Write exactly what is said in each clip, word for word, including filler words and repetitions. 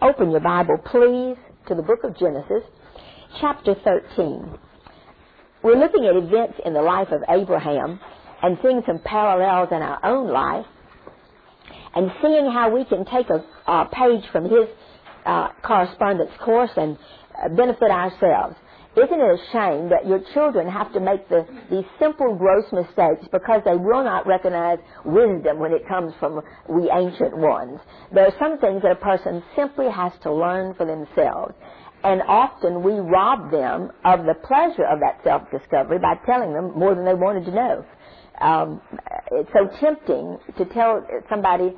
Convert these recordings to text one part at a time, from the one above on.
Open your Bible, please, to the book of Genesis, chapter thirteen. We're looking at events in the life of Abraham and seeing some parallels in our own life and seeing how we can take a, a page from his uh, correspondence course and uh, benefit ourselves. Isn't it a shame that your children have to make the, these simple, gross mistakes because they will not recognize wisdom when it comes from we ancient ones? There are some things that a person simply has to learn for themselves. And often we rob them of the pleasure of that self-discovery by telling them more than they wanted to know. Um, it's so tempting to tell somebody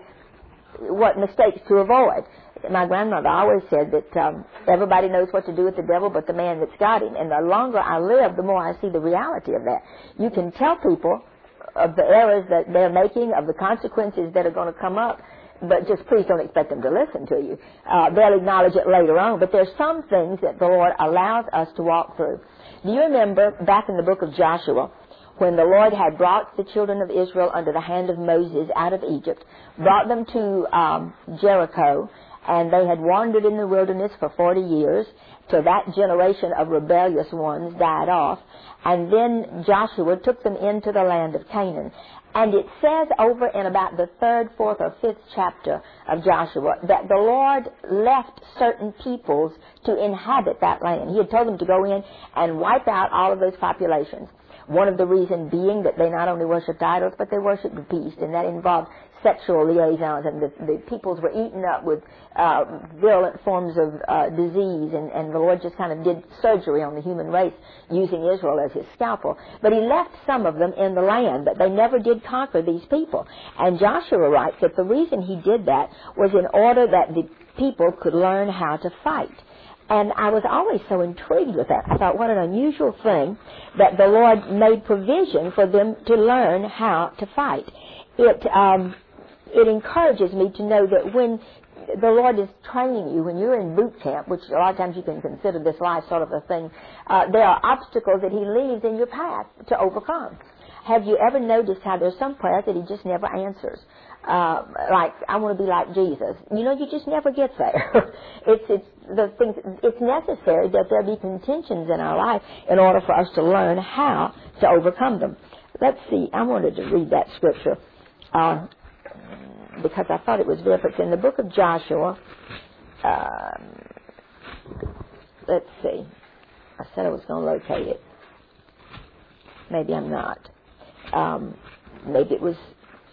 what mistakes to avoid. My grandmother always said that um, everybody knows what to do with the devil but the man that's got him. And the longer I live, the more I see the reality of that. You can tell people of the errors that they're making, of the consequences that are going to come up, but just please don't expect them to listen to you. Uh, they'll acknowledge it later on. But there's some things that the Lord allows us to walk through. Do you remember back in the book of Joshua, when the Lord had brought the children of Israel under the hand of Moses out of Egypt, brought them to um, Jericho, and they had wandered in the wilderness for forty years till that generation of rebellious ones died off, and then Joshua took them into the land of Canaan. And it says over in about the third, fourth, or fifth chapter of Joshua that the Lord left certain peoples to inhabit that land. He had told them to go in and wipe out all of those populations. One of the reasons being that they not only worshipped idols, but they worshipped the beast, and that involved sexual liaisons, and the, the peoples were eaten up with uh, virulent forms of uh, disease, and, and the Lord just kind of did surgery on the human race using Israel as his scalpel. But he left some of them in the land, but they never did conquer these people. And Joshua writes that the reason he did that was in order that the people could learn how to fight. And I was always so intrigued with that. I thought, what an unusual thing that the Lord made provision for them to learn how to fight. It um, it encourages me to know that when the Lord is training you, when you're in boot camp, which a lot of times you can consider this life sort of a thing, uh, there are obstacles that he leaves in your path to overcome. Have you ever noticed how there's some prayers that he just never answers? Uh, like, I want to be like Jesus. You know, you just never get there. it's, it's, the things, it's necessary that there be contentions in our life in order for us to learn how to overcome them. Let's see, I wanted to read that scripture uh, because I thought it was very, it's in the book of Joshua. Um, let's see. I said I was going to locate it. Maybe I'm not. Um, maybe it was,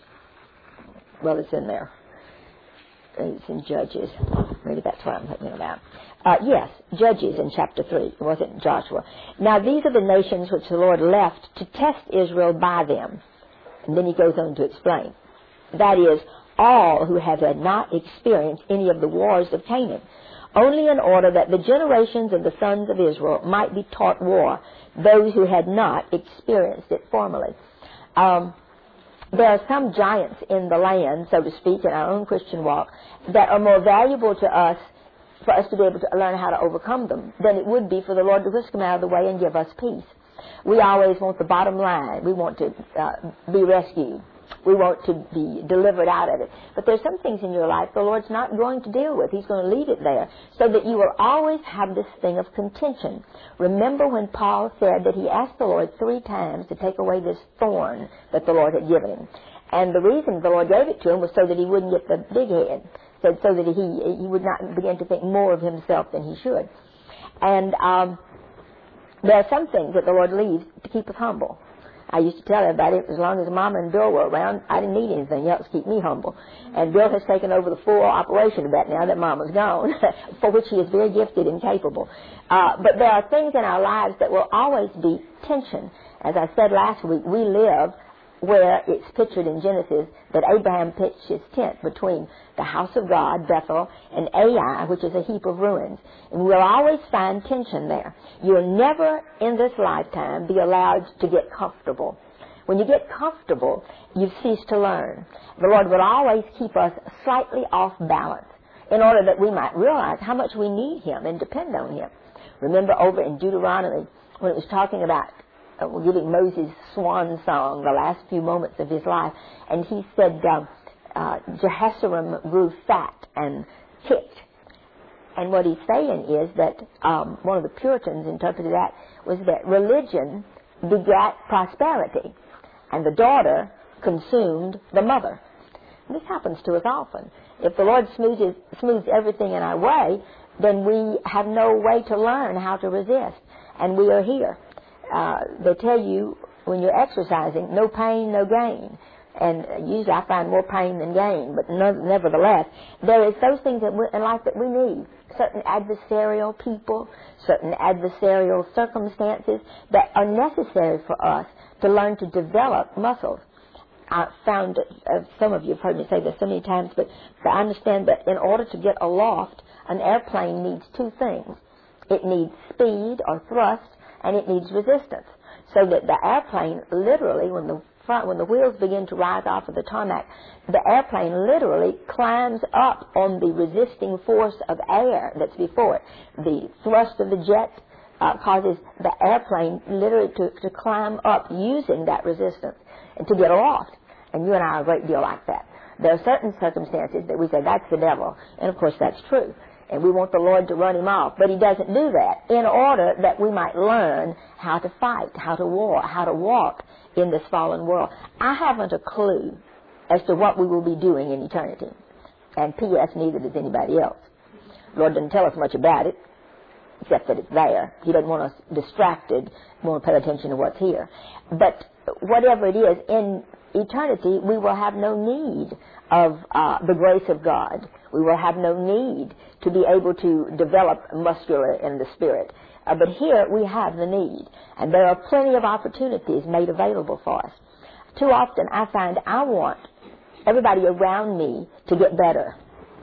well, it's in there. It's in Judges. Maybe that's what I'm thinking about. Uh, yes, Judges in chapter three. It wasn't Joshua. Now, these are the nations which the Lord left to test Israel by them. And then he goes on to explain. That is, all who have had not experienced any of the wars of Canaan, only in order that the generations of the sons of Israel might be taught war, those who had not experienced it formerly. Um, there are some giants in the land, so to speak, in our own Christian walk, that are more valuable to us for us to be able to learn how to overcome them than it would be for the Lord to whisk them out of the way and give us peace. We always want the bottom line. We want to uh, be rescued. We want to be delivered out of it. But there's some things in your life the Lord's not going to deal with. He's going to leave it there so that you will always have this thing of contention. Remember when Paul said that he asked the Lord three times to take away this thorn that the Lord had given him. And the reason the Lord gave it to him was so that he wouldn't get the big head, so, so that he, he would not begin to think more of himself than he should. And um, there are some things that the Lord leaves to keep us humble. I used to tell everybody, as long as Mama and Bill were around, I didn't need anything else to keep me humble. And Bill has taken over the full operation of that now that Mama's gone, for which he is very gifted and capable. Uh, but there are things in our lives that will always be tension. As I said last week, we live where it's pictured in Genesis that Abraham pitched his tent between the house of God, Bethel, and Ai, which is a heap of ruins. And we'll always find tension there. You'll never in this lifetime be allowed to get comfortable. When you get comfortable, you cease to learn. The Lord will always keep us slightly off balance in order that we might realize how much we need him and depend on him. Remember over in Deuteronomy when it was talking about Uh, we're giving Moses' swan song, the last few moments of his life, and he said, uh, uh, Jehoshaphat grew fat and kicked. And what he's saying is that um, one of the Puritans interpreted that was that religion begat prosperity, and the daughter consumed the mother. And this happens to us often. If the Lord smooths, smooths everything in our way, then we have no way to learn how to resist. And we are here. Uh, they tell you when you're exercising, no pain, no gain. And usually I find more pain than gain, but no, nevertheless, there is those things that we, in life that we need. Certain adversarial people, certain adversarial circumstances that are necessary for us to learn to develop muscles. I found, uh, some of you have heard me say this so many times, but, but I understand that in order to get aloft, an airplane needs two things. It needs speed or thrust, and it needs resistance. So that the airplane literally, when the front, when the wheels begin to rise off of the tarmac, the airplane literally climbs up on the resisting force of air that's before it. The thrust of the jet uh, causes the airplane literally to, to climb up using that resistance and to get aloft. And you and I are a great deal like that. There are certain circumstances that we say, that's the devil. And of course that's true. And we want the Lord to run him off. But he doesn't do that in order that we might learn how to fight, how to war, how to walk in this fallen world. I haven't a clue as to what we will be doing in eternity. And P S neither does anybody else. The Lord doesn't tell us much about it, except that it's there. He doesn't want us distracted. We want to pay attention to what's here. But whatever it is, in eternity, we will have no need of uh, the grace of God. We will have no need to be able to develop muscular in the spirit. Uh, but here we have the need. And there are plenty of opportunities made available for us. Too often I find I want everybody around me to get better.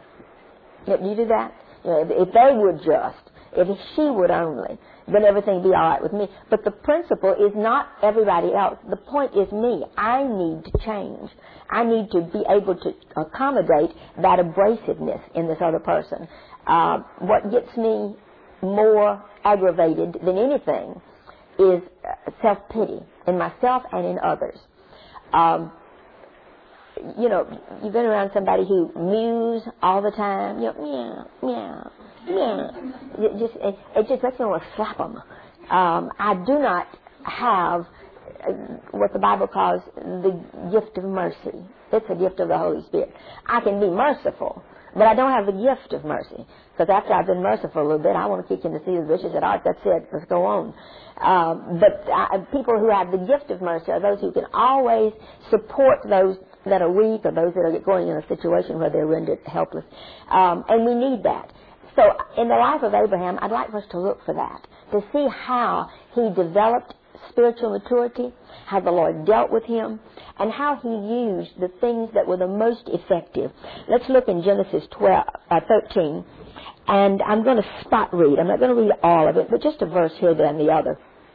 You know, do you do that? You know, if, if they would just, if she would only, then everything would be all right with me. But the principle is not everybody else. The point is me. I need to change. I need to be able to accommodate that abrasiveness in this other person. Uh, what gets me more aggravated than anything is self-pity in myself and in others. Um, you know, you've been around somebody who mews all the time. You know, meow, meow, meow. It just, it, it just makes me want to slap them. Um, I do not have what the Bible calls the gift of mercy. It's a gift of the Holy Spirit. I can be merciful, but I don't have the gift of mercy. Because after I've been merciful a little bit, I want to kick in the seat of the bushes and, all right, that's it, let's go on. Um, but uh, people who have the gift of mercy are those who can always support those that are weak or those that are going in a situation where they're rendered helpless. Um, and we need that. So in the life of Abraham, I'd like for us to look for that, to see how he developed spiritual maturity, how the Lord dealt with him, and how he used the things that were the most effective. Let's look in Genesis twelve, uh, thirteen, and I'm going to spot read. I'm not going to read all of it, but just a verse here, then the other.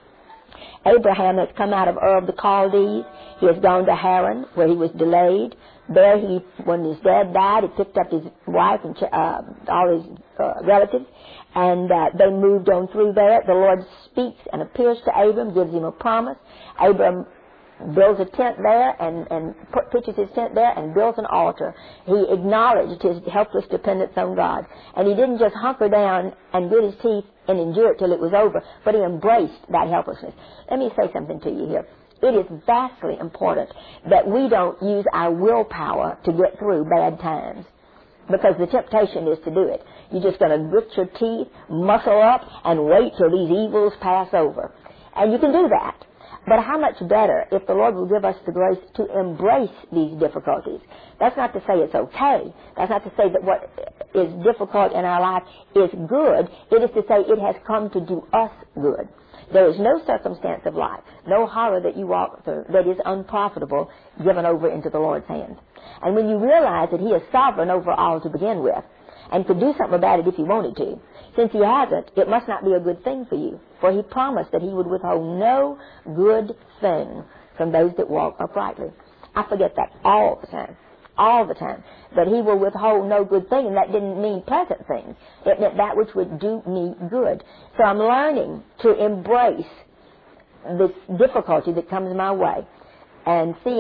Abraham has come out of Ur of the Chaldees. He has gone to Haran, where he was delayed. There, he, when his dad died, he picked up his wife and uh, all his uh, relatives, and uh, they moved on through there. The Lord speaks and appears to Abram, gives him a promise. Abram builds a tent there and, and put, pitches his tent there and builds an altar. He acknowledged his helpless dependence on God. And he didn't just hunker down and grit his teeth and endure it till it was over, but he embraced that helplessness. Let me say something to you here. It is vastly important that we don't use our willpower to get through bad times, because the temptation is to do it. You're just going to grit your teeth, muscle up, and wait till these evils pass over. And you can do that. But how much better if the Lord will give us the grace to embrace these difficulties. That's not to say it's okay. That's not to say that what is difficult in our life is good. It is to say it has come to do us good. There is no circumstance of life, no horror that you walk through that is unprofitable given over into the Lord's hands. And when you realize that he is sovereign over all to begin with and could do something about it if he wanted to, since he hasn't, it must not be a good thing for you. For he promised that he would withhold no good thing from those that walk uprightly. I forget that all the time. All the time. That he will withhold no good thing, and that didn't mean pleasant things. It meant that which would do me good. So I'm learning to embrace this difficulty that comes my way and seeing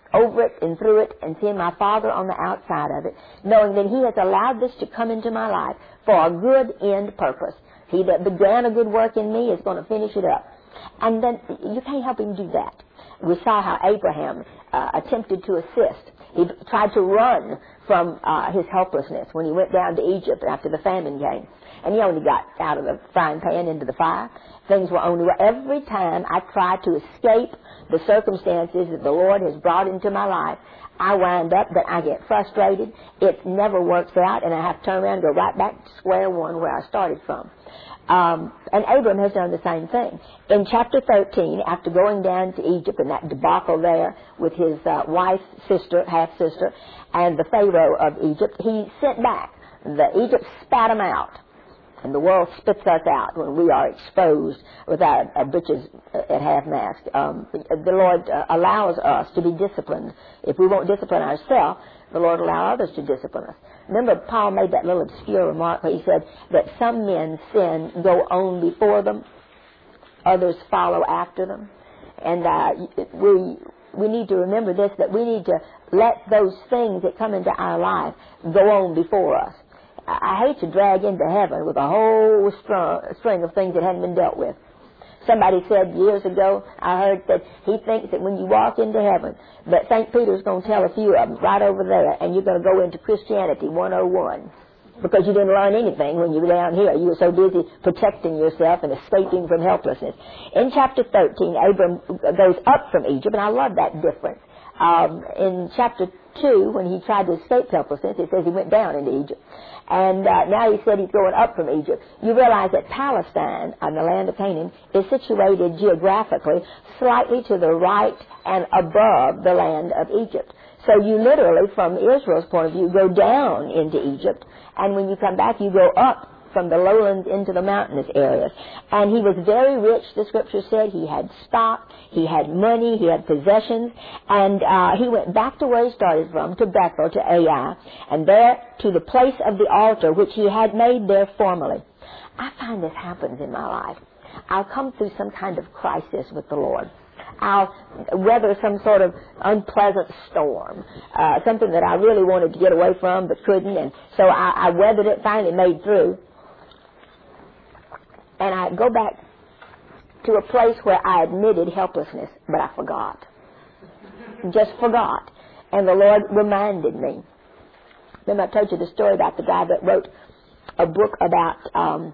over it and through it and seeing my Father on the outside of it, knowing that He has allowed this to come into my life for a good end purpose. He that began a good work in me is going to finish it up. And then you can't help Him do that. We saw how Abraham uh, attempted to assist. He tried to run from uh, his helplessness when he went down to Egypt after the famine came. And he only got out of the frying pan into the fire. Things were only... Every time I try to escape the circumstances that the Lord has brought into my life, I wind up that I get frustrated. It never works out, and I have to turn around and go right back to square one where I started from. Um, and Abram has done the same thing. In chapter thirteen, after going down to Egypt and that debacle there with his uh, wife's sister, half-sister, and the Pharaoh of Egypt, he sent back. The Egypt spat him out. And the world spits us out when we are exposed with our, our britches at half-mast. Um, the Lord uh, allows us to be disciplined. If we won't discipline ourselves, the Lord will allow others to discipline us. Remember, Paul made that little obscure remark where he said that some men's sin go on before them, others follow after them. And uh, we we need to remember this, that we need to let those things that come into our life go on before us. I hate to drag into heaven with a whole string of things that hadn't been dealt with. Somebody said years ago, I heard that he thinks that when you walk into heaven, that Saint Peter's going to tell a few of them right over there, and you're going to go into Christianity one oh one. Because you didn't learn anything when you were down here. You were so busy protecting yourself and escaping from helplessness. In chapter thirteen, Abram goes up from Egypt, and I love that difference. Um, in chapter two, when he tried to escape helplessness, it says he went down into Egypt. And uh, now he said he's going up from Egypt. You realize that Palestine, on the land of Canaan, is situated geographically slightly to the right and above the land of Egypt. So you literally, from Israel's point of view, go down into Egypt, and when you come back, you go up from the lowlands into the mountainous areas. And he was very rich, the scripture said. He had stock, he had money, he had possessions, and uh, he went back to where he started from, to Bethel, to Ai, and there to the place of the altar which he had made there formerly. I find this happens in my life. I'll come through some kind of crisis with the Lord. I'll weather some sort of unpleasant storm, uh, something that I really wanted to get away from but couldn't, and so I, I weathered it, finally made through. And I go back to a place where I admitted helplessness, but I forgot. Just forgot. And the Lord reminded me. Remember I told you the story about the guy that wrote a book about, um,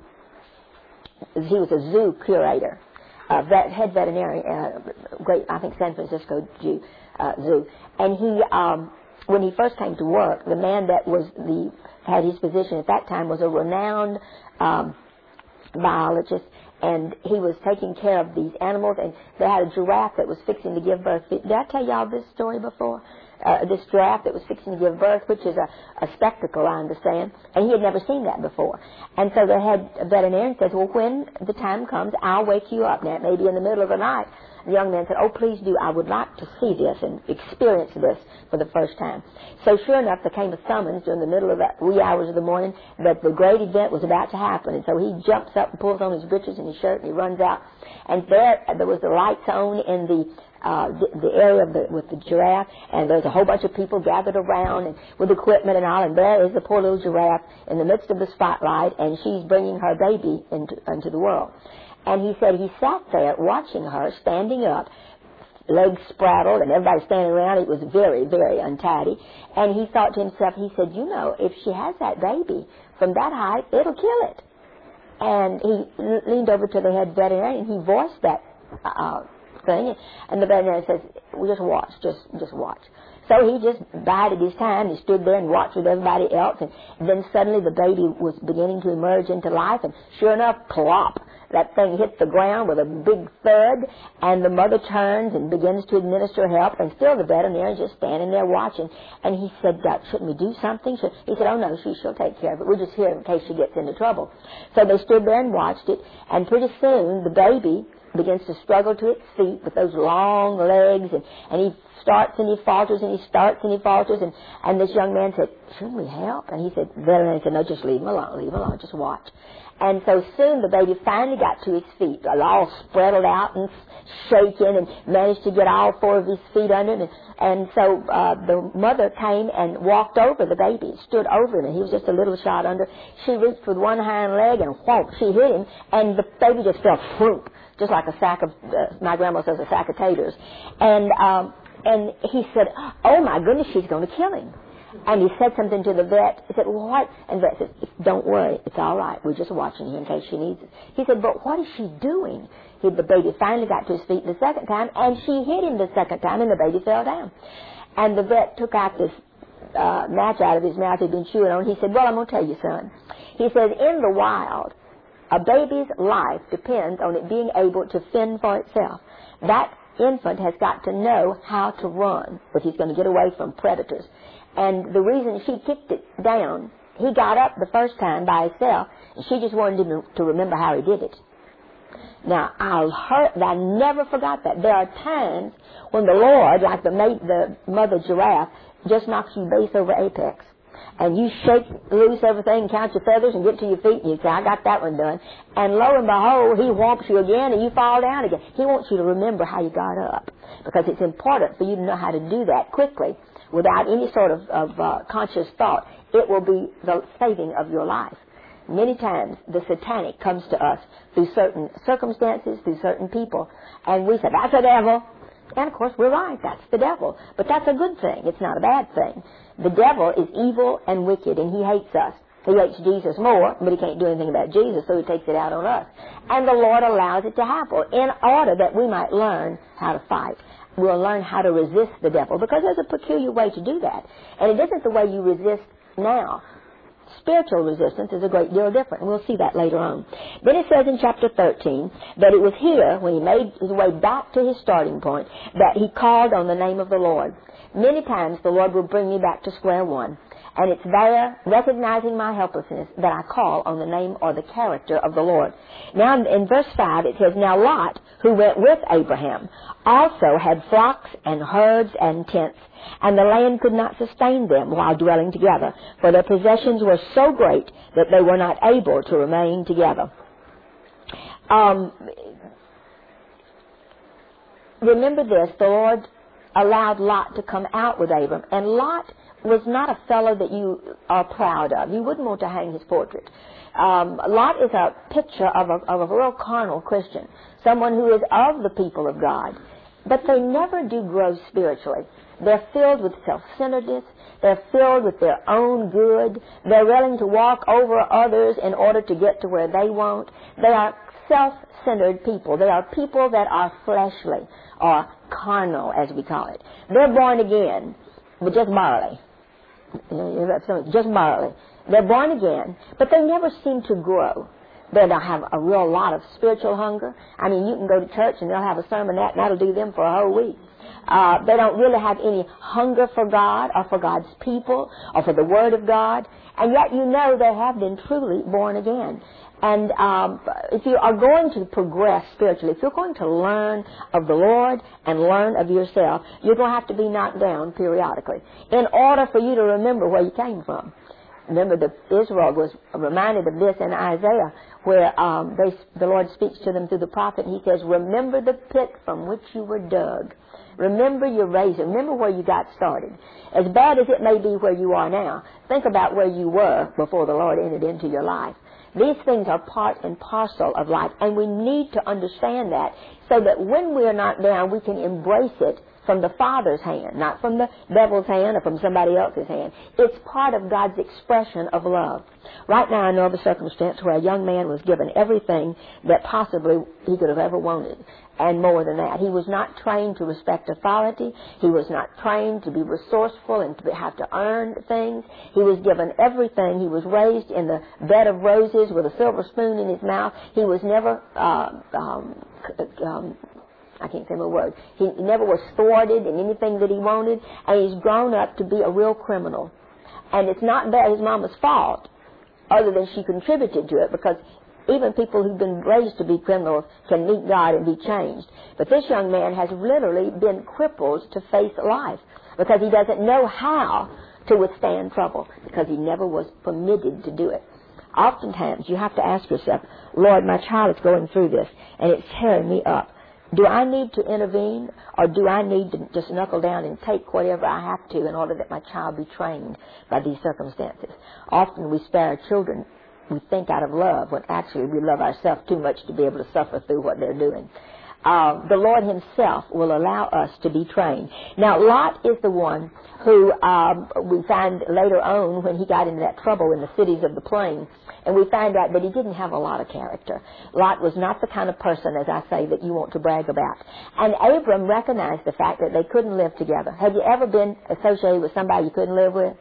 he was a zoo curator, a vet, head veterinarian, uh, great, I think San Francisco Jew, uh, zoo. And he, um, when he first came to work, the man that was the, had his position at that time was a renowned, um, biologist, and he was taking care of these animals, and they had a giraffe that was fixing to give birth. Did I tell y'all this story before? Uh, this giraffe that was fixing to give birth, which is a, a spectacle, I understand, and he had never seen that before. And so the head veterinarian says, well, when the time comes, I'll wake you up. Now, it may be in the middle of the night. The young man said, oh, please do. I would like to see this and experience this for the first time. So sure enough, there came a summons during the middle of the wee hours of the morning that the great event was about to happen. And so he jumps up and pulls on his breeches and his shirt and he runs out. And there, there was the lights on in the uh, the, the area of the, with the giraffe, and there's a whole bunch of people gathered around and with equipment and all, and there is the poor little giraffe in the midst of the spotlight, and she's bringing her baby into, into the world. And he said he sat there watching her, standing up, legs spraddled, and everybody standing around. It was very, very untidy. And he thought to himself, he said, you know, if she has that baby from that height, it'll kill it. And he leaned over to the head veterinarian, and he voiced that uh, thing. And the veterinarian says, well, just watch, just, just watch. So he just bided his time. He stood there and watched with everybody else. And then suddenly the baby was beginning to emerge into life. And sure enough, plop, that thing hit the ground with a big thud. And the mother turns and begins to administer help. And still the veterinarian just standing there watching. And he said, shouldn't we do something? He said, oh, no, she, she'll take care of it. We're just here in case she gets into trouble. So they stood there and watched it. And pretty soon the baby begins to struggle to its feet with those long legs, and, and he starts and he falters and he starts and he falters. And, and this young man said, shouldn't we help? And he said, then he said, no, just leave him alone, leave him alone, just watch. And so soon the baby finally got to his feet, all spread out and shaking, and managed to get all four of his feet under him. And, and so uh, the mother came and walked over the baby, stood over him, and he was just a little shot under. She reached with one hind leg, and whoop, she hit him, and the baby just fell through, just like a sack of, uh, my grandma says, a sack of taters. And, um, and he said, oh my goodness, she's going to kill him. And he said something to the vet. He said, well, what? And the vet said, don't worry, it's all right. We're just watching her in case she needs it. He said, but what is she doing? He, the baby finally got to his feet the second time, and she hit him the second time, and the baby fell down. And the vet took out this uh, match out of his mouth he'd been chewing on. He said, well, I'm going to tell you, son. He says, in the wild, a baby's life depends on it being able to fend for itself. That infant has got to know how to run if he's going to get away from predators. And the reason she kicked it down, he got up the first time by himself, and she just wanted him to remember how he did it. Now, I'll hurt, I never forgot that. There are times when the Lord, like the, mate, the mother giraffe, just knocks you base over apex. And you shake loose everything, count your feathers, and get to your feet, and you say, I got that one done. And lo and behold, he whomps you again, and you fall down again. He wants you to remember how you got up, because it's important for you to know how to do that quickly without any sort of, of uh, conscious thought. It will be the saving of your life. Many times the satanic comes to us through certain circumstances, through certain people, and we say, that's the devil. And of course we're right, that's the devil. But that's a good thing, it's not a bad thing. The devil is evil and wicked, and he hates us. He hates Jesus more, but he can't do anything about Jesus, so he takes it out on us. And the Lord allows it to happen in order that we might learn how to fight. We'll learn how to resist the devil, because there's a peculiar way to do that. And it isn't the way you resist now. Spiritual resistance is a great deal different, and we'll see that later on. Then it says in chapter thirteen that it was here, when he made his way back to his starting point, that he called on the name of the Lord. Many times the Lord will bring me back to square one. And it's there, recognizing my helplessness, that I call on the name or the character of the Lord. Now in verse five it says, now Lot, who went with Abraham, also had flocks and herds and tents, and the land could not sustain them while dwelling together, for their possessions were so great that they were not able to remain together. Um, remember this, the Lord allowed Lot to come out with Abram, and Lot was not a fellow that you are proud of. You wouldn't want to hang his portrait. Um, Lot is a picture of a, of a real carnal Christian, someone who is of the people of God, but they never do grow spiritually. They're filled with self-centeredness. They're filled with their own good. They're willing to walk over others in order to get to where they want. They are self-centered people. They are people that are fleshly, or carnal, as we call it. They're born again, but just barely. Just barely. They're born again, but they never seem to grow. They don't have a real lot of spiritual hunger. I mean, you can go to church and they'll have a sermonette, and that'll do them for a whole week. Uh, they don't really have any hunger for God or for God's people or for the Word of God, and yet you know they have been truly born again. And um, if you are going to progress spiritually, if you're going to learn of the Lord and learn of yourself, you're going to have to be knocked down periodically in order for you to remember where you came from. Remember, the, Israel was reminded of this in Isaiah, where um, they, the Lord speaks to them through the prophet, and he says, remember the pit from which you were dug. Remember your razor. Remember where you got started. As bad as it may be where you are now, think about where you were before the Lord entered into your life. These things are part and parcel of life, and we need to understand that so that when we are knocked down, we can embrace it from the Father's hand, not from the devil's hand or from somebody else's hand. It's part of God's expression of love. Right now I know of a circumstance where a young man was given everything that possibly he could have ever wanted, and more than that. He was not trained to respect authority. He was not trained to be resourceful and to have to earn things. He was given everything. He was raised in the bed of roses with a silver spoon in his mouth. He was never uh, um, um, I can't say my word. He never was thwarted in anything that he wanted, and he's grown up to be a real criminal. And it's not that his mama's fault, other than she contributed to it, because Even people who've been raised to be criminals can meet God and be changed. But this young man has literally been crippled to face life because he doesn't know how to withstand trouble because he never was permitted to do it. Oftentimes, you have to ask yourself, Lord, my child is going through this, and it's tearing me up. Do I need to intervene, or do I need to just knuckle down and take whatever I have to in order that my child be trained by these circumstances? Often we spare our children, we think out of love, when actually we love ourselves too much to be able to suffer through what they're doing. Uh, the Lord himself will allow us to be trained. Now, Lot is the one who um, we find later on when he got into that trouble in the cities of the plain, and we find out that he didn't have a lot of character. Lot was not the kind of person, as I say, that you want to brag about. And Abram recognized the fact that they couldn't live together. Have you ever been associated with somebody you couldn't live with?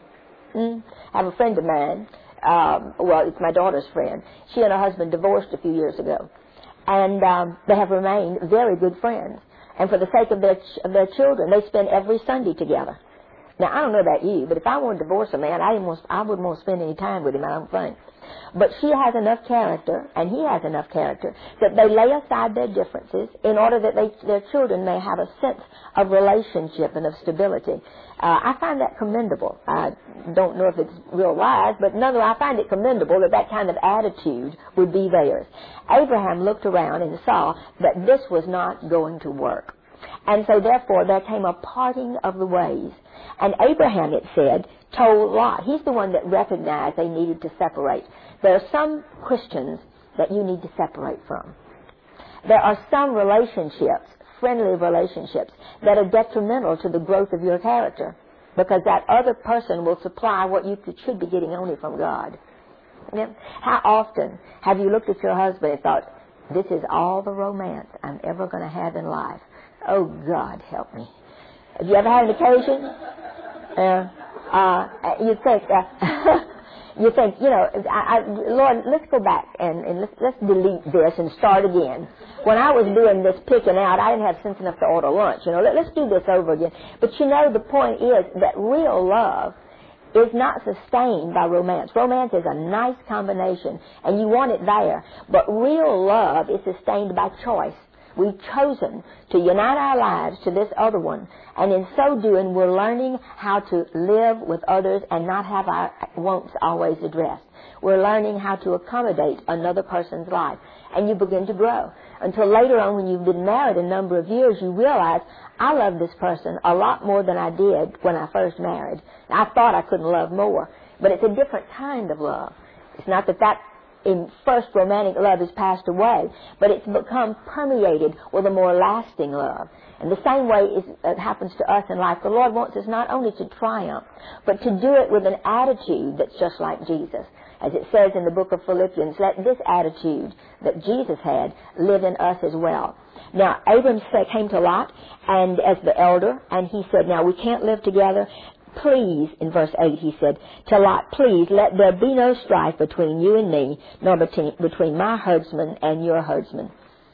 Mm? I have a friend of mine, um, well, it's my daughter's friend. She and her husband divorced a few years ago. And um, they have remained very good friends. And for the sake of their ch- of their children, they spend every Sunday together. Now, I don't know about you, but if I wanted to divorce a man, I, didn't want, I wouldn't want to spend any time with him, I don't think. But she has enough character, and he has enough character, that they lay aside their differences in order that they, their children may have a sense of relationship and of stability. Uh, I find that commendable. I don't know if it's real wise, but nonetheless, I find it commendable that that kind of attitude would be theirs. Abraham looked around and saw that this was not going to work. And so, therefore, there came a parting of the ways. And Abraham, it said, told Lot. He's the one that recognized they needed to separate. There are some Christians that you need to separate from. There are some relationships, friendly relationships, that are detrimental to the growth of your character because that other person will supply what you should be getting only from God. You know, how often have you looked at your husband and thought, this is all the romance I'm ever going to have in life? Oh, God, help me. Have you ever had an occasion? Uh, uh, you think, uh, you think, you know, I, I, Lord, let's go back and, and let's, let's delete this and start again. When I was doing this picking out, I didn't have sense enough to order lunch. You know, Let, let's do this over again. But you know, the point is that real love is not sustained by romance. Romance is a nice combination, and you want it there. But real love is sustained by choice. We've chosen to unite our lives to this other one, and in so doing, we're learning how to live with others and not have our wants always addressed. We're learning how to accommodate another person's life, and you begin to grow. Until later on, when you've been married a number of years, you realize, I love this person a lot more than I did when I first married. I thought I couldn't love more, but it's a different kind of love. It's not that that in first romantic love has passed away, but it's become permeated with a more lasting love. And the same way is, it happens to us in life. The Lord wants us not only to triumph, but to do it with an attitude that's just like Jesus. As it says in the book of Philippians, let this attitude that Jesus had live in us as well. Now, Abram came to Lot and as the elder, and he said, now we can't live together. Please, in verse eight, he said, to Lot, please let there be no strife between you and me, nor between, between my herdsman and your herdsman.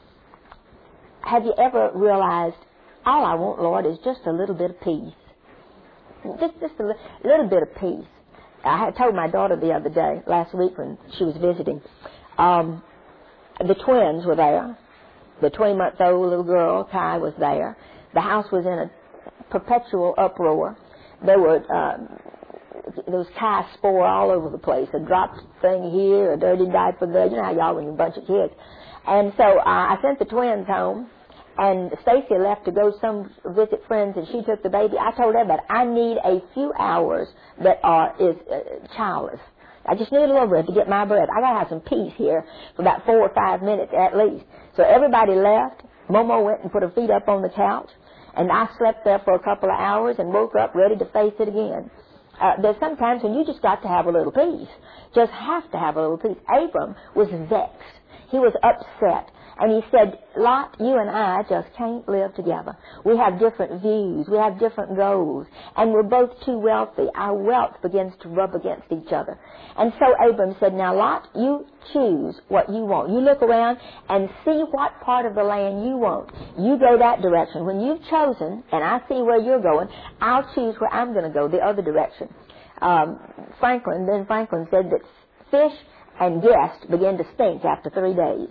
Have you ever realized, all I want, Lord, is just a little bit of peace? Just, just a li- little bit of peace. I had told my daughter the other day, last week when she was visiting, um, the twins were there. The twenty-month-old little girl, Kai, was there. The house was in a perpetual uproar. There were uh, there was Kai spore all over the place. A dropped thing here, a dirty diaper there. You know how y'all when you're a bunch of kids. And so uh, I sent the twins home, and Stacy left to go some visit friends, and she took the baby. I told everybody, I need a few hours that are is uh, childless. I just need a little bit to get my breath. I got to have some peace here for about four or five minutes at least. So everybody left. Momo went and put her feet up on the couch. And I slept there for a couple of hours and woke up ready to face it again. Uh, there's sometimes when you just got to have a little peace. Just have to have a little peace. Abram was vexed. He was upset. And he said, Lot, you and I just can't live together. We have different views. We have different goals. And we're both too wealthy. Our wealth begins to rub against each other. And so Abram said, now, Lot, you choose what you want. You look around and see what part of the land you want. You go that direction. When you've chosen, and I see where you're going, I'll choose where I'm going to go, the other direction. Um, Franklin, Ben Franklin said that fish and guest begin to stink after three days.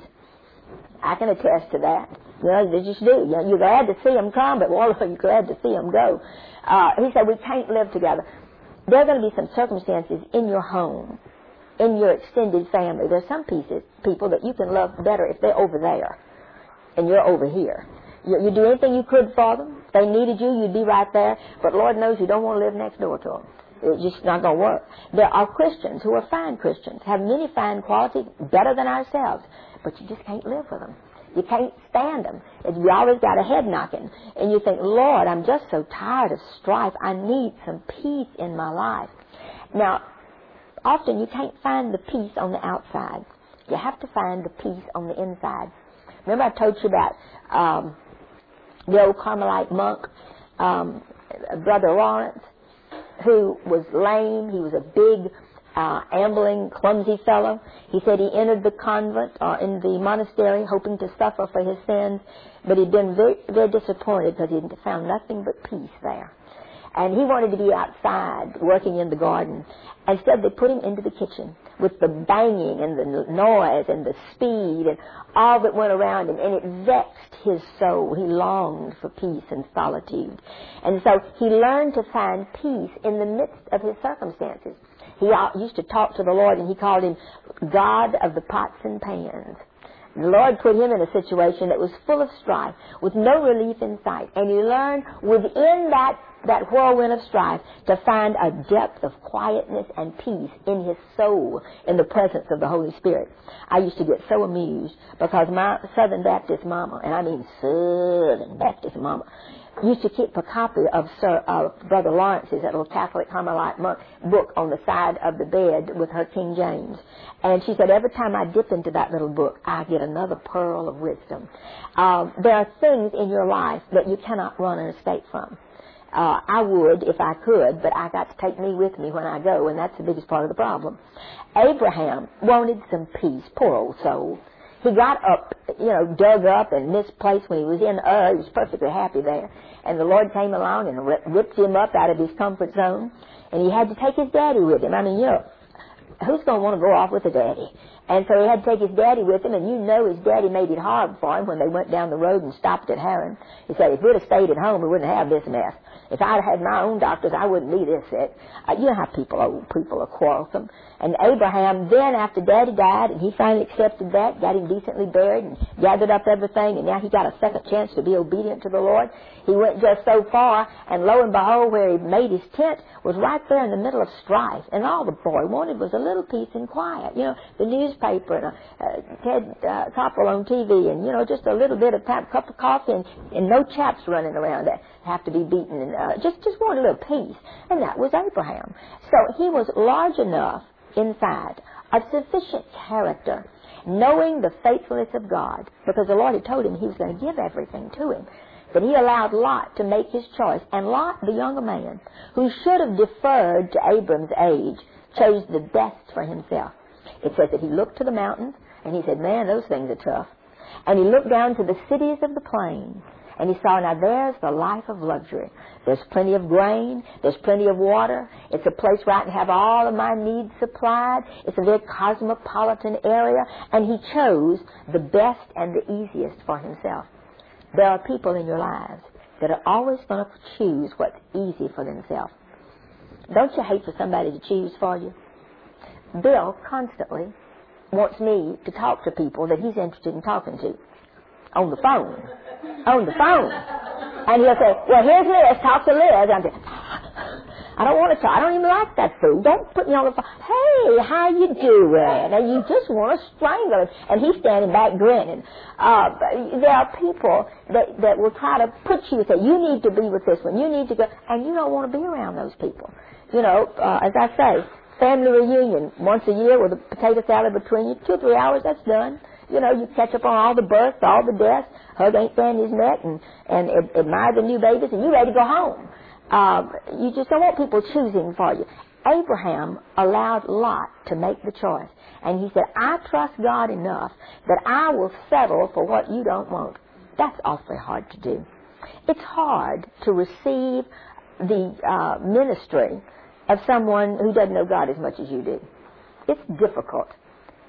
I can attest to that. You know, they just do. You know, you're glad to see them come, but well, you're glad to see them go. Uh, he said, we can't live together. There are going to be some circumstances in your home, in your extended family. There's some pieces, people that you can love better if they're over there and you're over here. You, you do anything you could for them. If they needed you, you'd be right there. But Lord knows you don't want to live next door to them. It's just not going to work. There are Christians who are fine Christians, have many fine qualities, better than ourselves, but you just can't live with them. You can't stand them. You always got a head knocking. And you think, Lord, I'm just so tired of strife. I need some peace in my life. Now, often you can't find the peace on the outside. You have to find the peace on the inside. Remember I told you about um, the old Carmelite monk, um, Brother Lawrence, who was lame. He was a big, uh, ambling, clumsy fellow. He said he entered the convent or in the monastery hoping to suffer for his sins, but he'd been very, very disappointed because he'd found nothing but peace there. And he wanted to be outside working in the garden. Instead, they put him into the kitchen with the banging and the noise and the speed and all that went around him, and it vexed his soul. He longed for peace and solitude. And so he learned to find peace in the midst of his circumstances. He used to talk to the Lord, and he called him God of the pots and pans. The Lord put him in a situation that was full of strife, with no relief in sight. And he learned within that, that whirlwind of strife to find a depth of quietness and peace in his soul in the presence of the Holy Spirit. I used to get so amused because my Southern Baptist mama, and I mean Southern Baptist mama, used to keep a copy of Sir uh, Brother Lawrence's, that little Catholic Carmelite monk, book on the side of the bed with her King James. And she said, every time I dip into that little book, I get another pearl of wisdom. Um, there are things in your life that you cannot run and escape from. Uh, I would if I could, but I got to take me with me when I go, and that's the biggest part of the problem. Abraham wanted some peace, poor old soul. He got up, you know, dug up and misplaced when he was in Ur. He was perfectly happy there. And the Lord came along and whipped him up out of his comfort zone. And he had to take his daddy with him. I mean, you know, who's going to want to go off with a daddy? And so he had to take his daddy with him, and you know his daddy made it hard for him when they went down the road and stopped at Haran. He said, if we'd have stayed at home, we wouldn't have this mess. If I'd had my own doctors, I wouldn't be this sick. Uh, you know how people, old people are quarrelsome. And Abraham, then after Daddy died, and he finally accepted that, got him decently buried, and gathered up everything, and now he got a second chance to be obedient to the Lord. He went just so far, and lo and behold, where he made his tent was right there in the middle of strife. And all the boy wanted was a little peace and quiet. You know, the newspaper and a, uh, Ted uh, Koppel on T V, and, you know, just a little bit of time, cup of coffee, and, and no chaps running around that have to be beaten, and uh, just, just wanted a little peace. And that was Abraham. So he was large enough inside, of sufficient character, knowing the faithfulness of God, because the Lord had told him he was going to give everything to him, that he allowed Lot to make his choice. And Lot, the younger man, who should have deferred to Abram's age, chose the best for himself. It says that he looked to the mountains, and he said, man, those things are tough. And he looked down to the cities of the plain, and he saw, now there's the life of luxury. There's plenty of grain. There's plenty of water. It's a place where I can have all of my needs supplied. It's a very cosmopolitan area. And he chose the best and the easiest for himself. There are people in your lives that are always going to choose what's easy for themselves. Don't you hate for somebody to choose for you? Bill constantly wants me to talk to people that he's interested in talking to. On the phone. On the phone. And he'll say, well, here's Liz, talk to Liz. I'm saying, I don't want to talk. I don't even like that food. Don't put me on the phone. Hey, how you doing? And you just want to strangle him. And he's standing back grinning. Uh, there are people that, that will try to put you, say, you need to be with this one. You need to go. And you don't want to be around those people. You know, uh, as I say, family reunion once a year with a potato salad between you. Two or three hours, that's done. You know, you catch up on all the births, all the deaths, hug Aunt Sandy's neck, and, and admire the new babies, and you're ready to go home. Uh, you just don't want people choosing for you. Abraham allowed Lot to make the choice. And he said, I trust God enough that I will settle for what you don't want. That's awfully hard to do. It's hard to receive the uh, ministry of someone who doesn't know God as much as you do. It's difficult.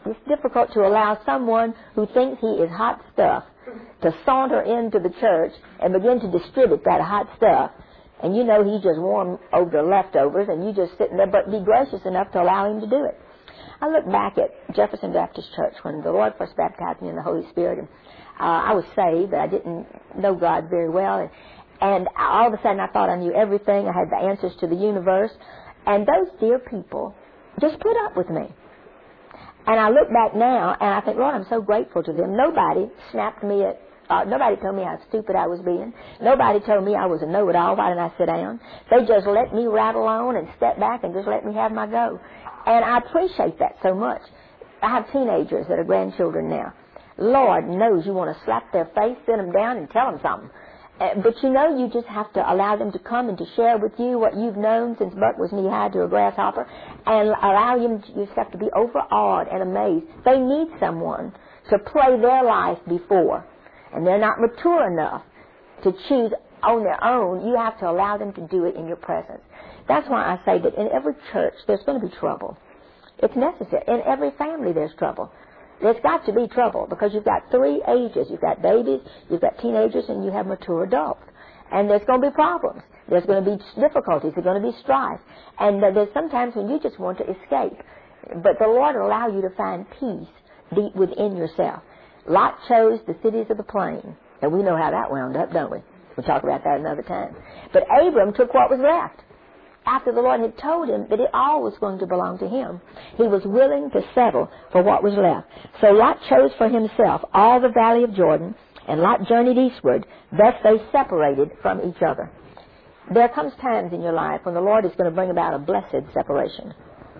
It's difficult to allow someone who thinks he is hot stuff to saunter into the church and begin to distribute that hot stuff. And you know he's just warm over the leftovers, and you just sitting there, but be gracious enough to allow him to do it. I look back at Jefferson Baptist Church when the Lord first baptized me in the Holy Spirit, and uh, I was saved, but I didn't know God very well, and, and all of a sudden I thought I knew everything. I had the answers to the universe, and those dear people just put up with me. And I look back now, and I think, Lord, I'm so grateful to them. Nobody snapped me at Uh, nobody told me how stupid I was being. Nobody told me I was a know-it-all. Why didn't I sit down? They just let me rattle on and step back and just let me have my go. And I appreciate that so much. I have teenagers that are grandchildren now. Lord knows you want to slap their face, sit them down, and tell them something. Uh, but you know you just have to allow them to come and to share with you what you've known since Buck was knee-high to a grasshopper, and allow them to, you just have to be overawed and amazed. They need someone to play their life before. And they're not mature enough to choose on their own. You have to allow them to do it in your presence. That's why I say that in every church there's going to be trouble. It's necessary. In every family there's trouble. There's got to be trouble because you've got three ages. You've got babies, you've got teenagers, and you have mature adults. And there's going to be problems. There's going to be difficulties. There's going to be strife. And there's sometimes when you just want to escape. But the Lord will allow you to find peace deep within yourself. Lot chose the cities of the plain. And we know how that wound up, don't we? We'll talk about that another time. But Abram took what was left. After the Lord had told him that it all was going to belong to him, he was willing to settle for what was left. So Lot chose for himself all the valley of Jordan, and Lot journeyed eastward. Thus they separated from each other. There comes times in your life when the Lord is going to bring about a blessed separation.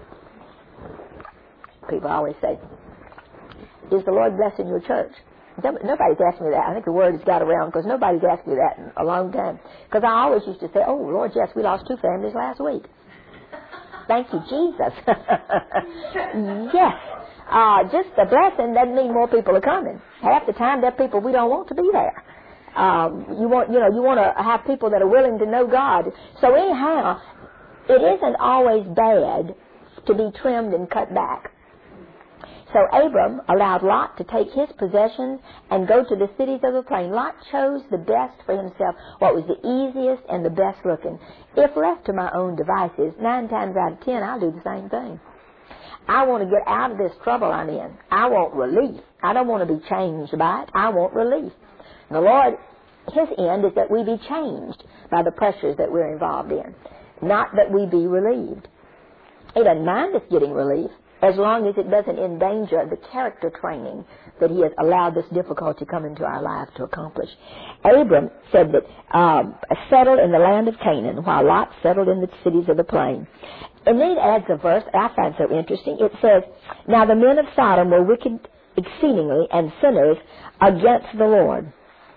People always say, is the Lord blessing your church? Nobody's asked me that. I think the word has got around because nobody's asked me that in a long time. Because I always used to say, oh, Lord, yes, we lost two families last week. Thank you, Jesus. Yes. Uh, just the blessing doesn't mean more people are coming. Half the time, there are people we don't want to be there. Um, you want, you know, you want to have people that are willing to know God. So anyhow, it isn't always bad to be trimmed and cut back. So Abram allowed Lot to take his possessions and go to the cities of the plain. Lot chose the best for himself, what was the easiest and the best looking. If left to my own devices, nine times out of ten, I'll do the same thing. I want to get out of this trouble I'm in. I want relief. I don't want to be changed by it. I want relief. And the Lord, his end is that we be changed by the pressures that we're involved in, not that we be relieved. He doesn't mind us getting relief, as long as it doesn't endanger the character training that he has allowed this difficulty come into our lives to accomplish. Abram said that um, settled in the land of Canaan, while Lot settled in the cities of the plain. And then it adds a verse that I find so interesting. It says, now the men of Sodom were wicked exceedingly and sinners against the Lord.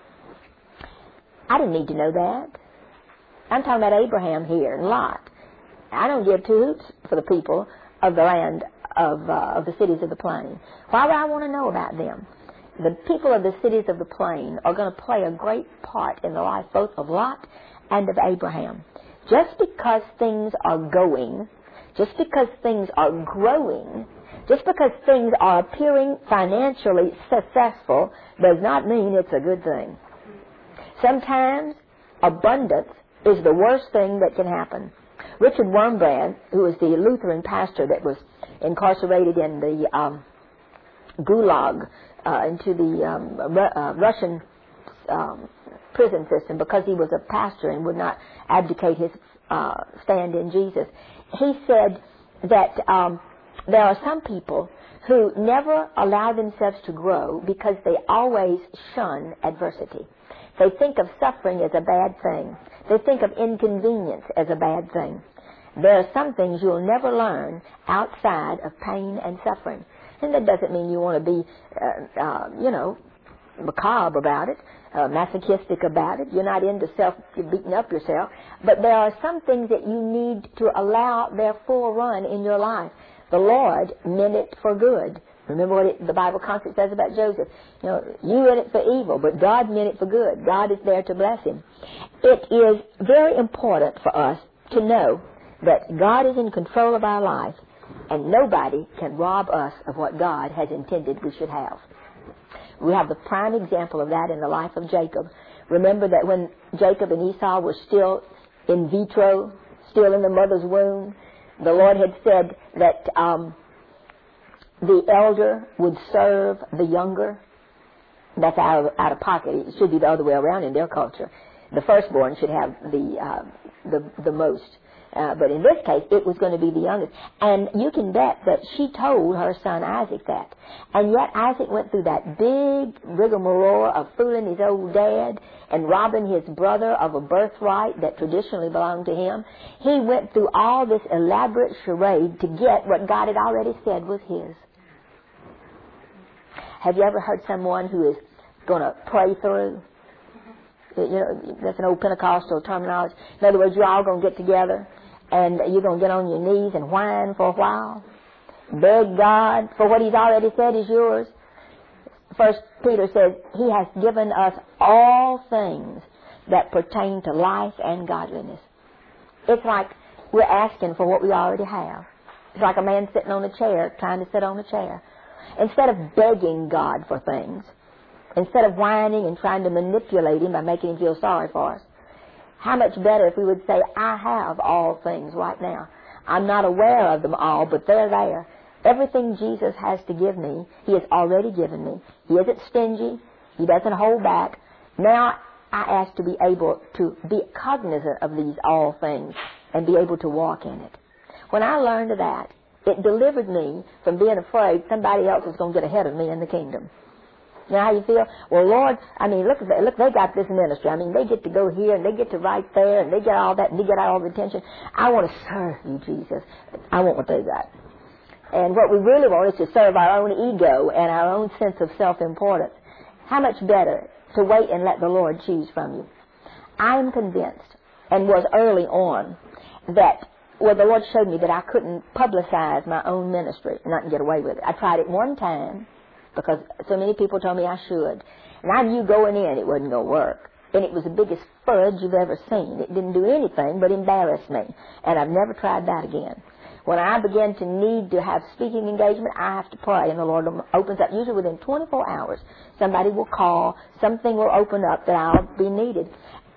I didn't need to know that. I'm talking about Abraham here and Lot. I don't give two hoots for the people of the land of, uh, of the cities of the plain. Why would I want to know about them? The people of the cities of the plain are going to play a great part in the life both of Lot and of Abraham. Just because things are going, just because things are growing, just because things are appearing financially successful does not mean it's a good thing. Sometimes abundance is the worst thing that can happen. Richard Wurmbrand, who was the Lutheran pastor that was incarcerated in the um, Gulag, uh, into the um, Ru- uh, Russian um, prison system because he was a pastor and would not abdicate his uh, stand in Jesus. He said that um, there are some people who never allow themselves to grow because they always shun adversity. They think of suffering as a bad thing. They think of inconvenience as a bad thing. There are some things you'll never learn outside of pain and suffering. And that doesn't mean you want to be, uh, uh, you know, macabre about it, uh, masochistic about it. You're not into self beating up yourself. But there are some things that you need to allow their full run in your life. The Lord meant it for good. Remember what it, the Bible constantly says about Joseph. You know, you meant it for evil, but God meant it for good. God is there to bless him. It is very important for us to know that God is in control of our life And nobody can rob us of what God has intended we should have. We have the prime example of that in the life of Jacob. Remember that when Jacob and Esau were still in vitro, still in the mother's womb, the Lord had said that um, the elder would serve the younger. That's out of, out of pocket. It should be the other way around in their culture. The firstborn should have the uh, the, the most. Uh, but in this case, it was going to be the youngest. And you can bet that she told her son Isaac that. And yet Isaac went through that big rigmarole of fooling his old dad and robbing his brother of a birthright that traditionally belonged to him. He went through all this elaborate charade to get what God had already said was his. Have you ever heard someone who is going to pray through? You know, that's an old Pentecostal terminology. In other words, you're all going to get together and you're going to get on your knees and whine for a while. Beg God for what He's already said is yours. First Peter says, He has given us all things that pertain to life and godliness. It's like we're asking for what we already have. It's like a man sitting on a chair trying to sit on a chair. Instead of begging God for things, instead of whining and trying to manipulate Him by making Him feel sorry for us, how much better if we would say, I have all things right now. I'm not aware of them all, but they're there. Everything Jesus has to give me, He has already given me. He isn't stingy. He doesn't hold back. Now I ask to be able to be cognizant of these all things and be able to walk in it. When I learned of that, it delivered me from being afraid somebody else was going to get ahead of me in the kingdom. You know how you feel? Well, Lord, I mean, look, look, they got this ministry. I mean, they get to go here, and they get to right there, and they get all that, and they get all the attention. I want to serve you, Jesus. I want what they got. And what we really want is to serve our own ego and our own sense of self-importance. How much better to wait and let the Lord choose from you? I am convinced, and was early on, that, well, the Lord showed me that I couldn't publicize my own ministry and not get away with it. I tried it one time, because so many people told me I should. And I knew going in it wasn't going to work. And it was the biggest fudge you've ever seen. It didn't do anything but embarrass me. And I've never tried that again. When I begin to need to have speaking engagement, I have to pray, and the Lord opens up. Usually within twenty-four hours, somebody will call, something will open up that I'll be needed.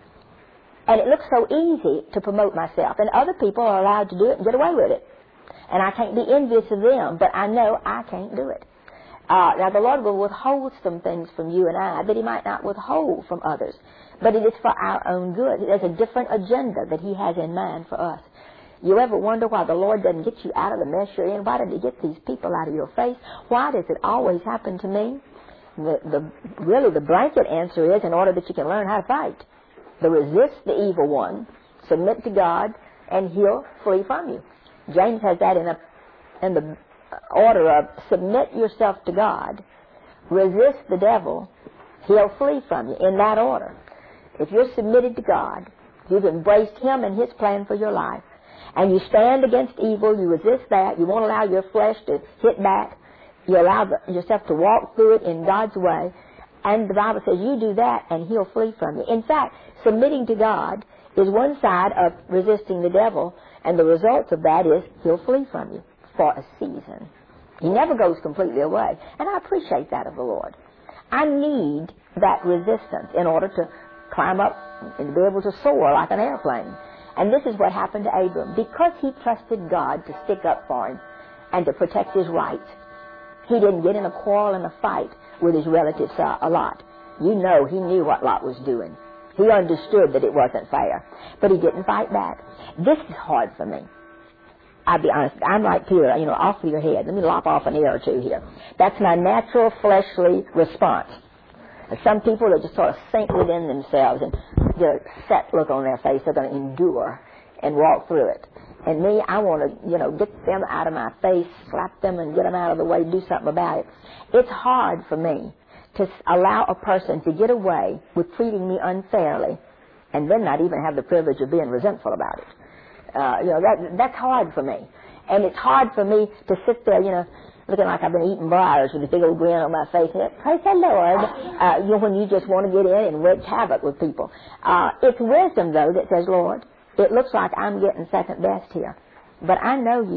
And it looks so easy to promote myself. And other people are allowed to do it and get away with it. And I can't be envious of them, but I know I can't do it. Uh, now, the Lord will withhold some things from you and I that He might not withhold from others. But it is for our own good. There's a different agenda that He has in mind for us. You ever wonder why the Lord doesn't get you out of the mess you're in? Why did He get these people out of your face? Why does it always happen to me? The, the, really, the blanket answer is in order that you can learn how to fight. The resist the evil one, submit to God, and He'll flee from you. James has that in, a, in the order of submit yourself to God, resist the devil, he'll flee from you, in that order. If you're submitted to God, you've embraced Him and His plan for your life, and you stand against evil, you resist that, you won't allow your flesh to hit back, you allow the, yourself to walk through it in God's way, and the Bible says you do that and He'll flee from you. In fact, submitting to God is one side of resisting the devil, and the results of that is He'll flee from you for a season. He never goes completely away, and I appreciate that of the Lord. I need that resistance in order to climb up and be able to soar like an airplane. And this is what happened to Abram. Because he trusted God to stick up for him and to protect his rights, he didn't get in a quarrel and a fight with his relatives a lot. You know he knew what Lot was doing. He understood that it wasn't fair, but he didn't fight back. This is hard for me. I'll be honest, I'm like Peter, you know, off with your head. Let me lop off an ear or two here. That's my natural fleshly response. And some people that just sort of sink within themselves and get a set look on their face. They're going to endure and walk through it. And me, I want to, you know, get them out of my face, slap them and get them out of the way, do something about it. It's hard for me to allow a person to get away with treating me unfairly and then not even have the privilege of being resentful about it. Uh, you know, that that's hard for me. And it's hard for me to sit there, you know, looking like I've been eating briars with a big old grin on my face. And praise the Lord, uh, you know, when you just want to get in and wreak havoc with people. Uh, it's wisdom, though, that says, Lord, it looks like I'm getting second best here. But I know you,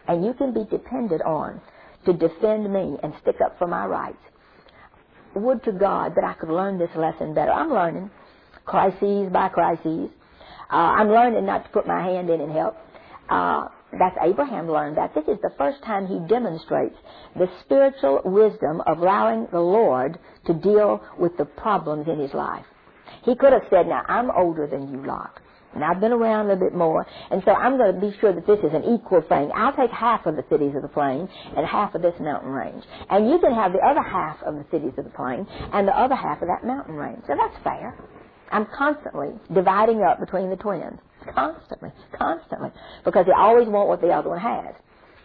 and you can be depended on to defend me and stick up for my rights. Would to God that I could learn this lesson better. I'm learning, crises by crises. Uh, I'm learning not to put my hand in and help. Uh, that's Abraham learned that. This is the first time he demonstrates the spiritual wisdom of allowing the Lord to deal with the problems in his life. He could have said, now, I'm older than you lot, and I've been around a little bit more, and so I'm going to be sure that this is an equal thing. I'll take half of the cities of the plain and half of this mountain range, and you can have the other half of the cities of the plain and the other half of that mountain range. So that's fair. I'm constantly dividing up between the twins. Constantly, constantly. Because they always want what the other one has.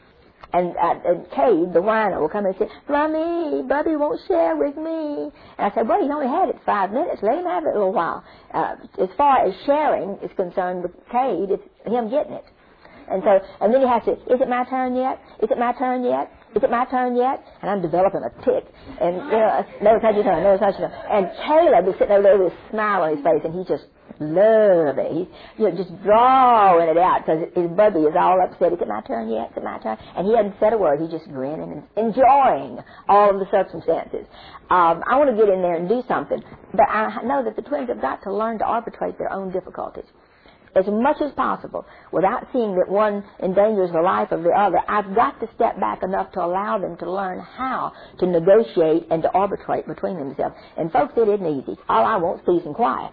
And, uh, and Cade, the whiner, will come and say, Mommy, Bubby won't share with me. And I said, well, he's only had it five minutes. Let him have it a little while. Uh, as far as sharing is concerned with Cade, it's him getting it. And so, and then you have to, is it my turn yet? Is it my turn yet? Is it my turn yet? And I'm developing a tick. And, you know, notice how you turn, notice how you turn. And Caleb is sitting over there with a smile on his face, and he just loves it. He's, you know, just drawing it out, because his Bubby is all upset. Is it my turn yet? Is it my turn? And he hadn't said a word. He's just grinning and enjoying all of the circumstances. Um, I want to get in there and do something, but I know that the twins have got to learn to arbitrate their own difficulties. As much as possible, without seeing that one endangers the life of the other, I've got to step back enough to allow them to learn how to negotiate and to arbitrate between themselves. And folks, it isn't easy. All I want is peace and quiet.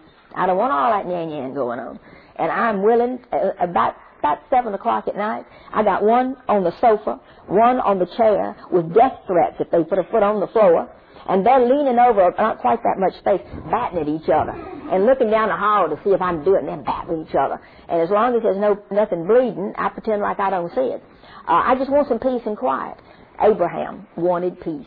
I don't want all that yan-yan going on. And I'm willing, uh, about about seven o'clock at night, I got one on the sofa, one on the chair, with death threats if they put a foot on the floor. And they're leaning over, not quite that much space, batting at each other and looking down the hall to see if I'm doing it, and then batting at each other. And as long as there's no nothing bleeding, I pretend like I don't see it. Uh, I just want some peace and quiet. Abraham wanted peace.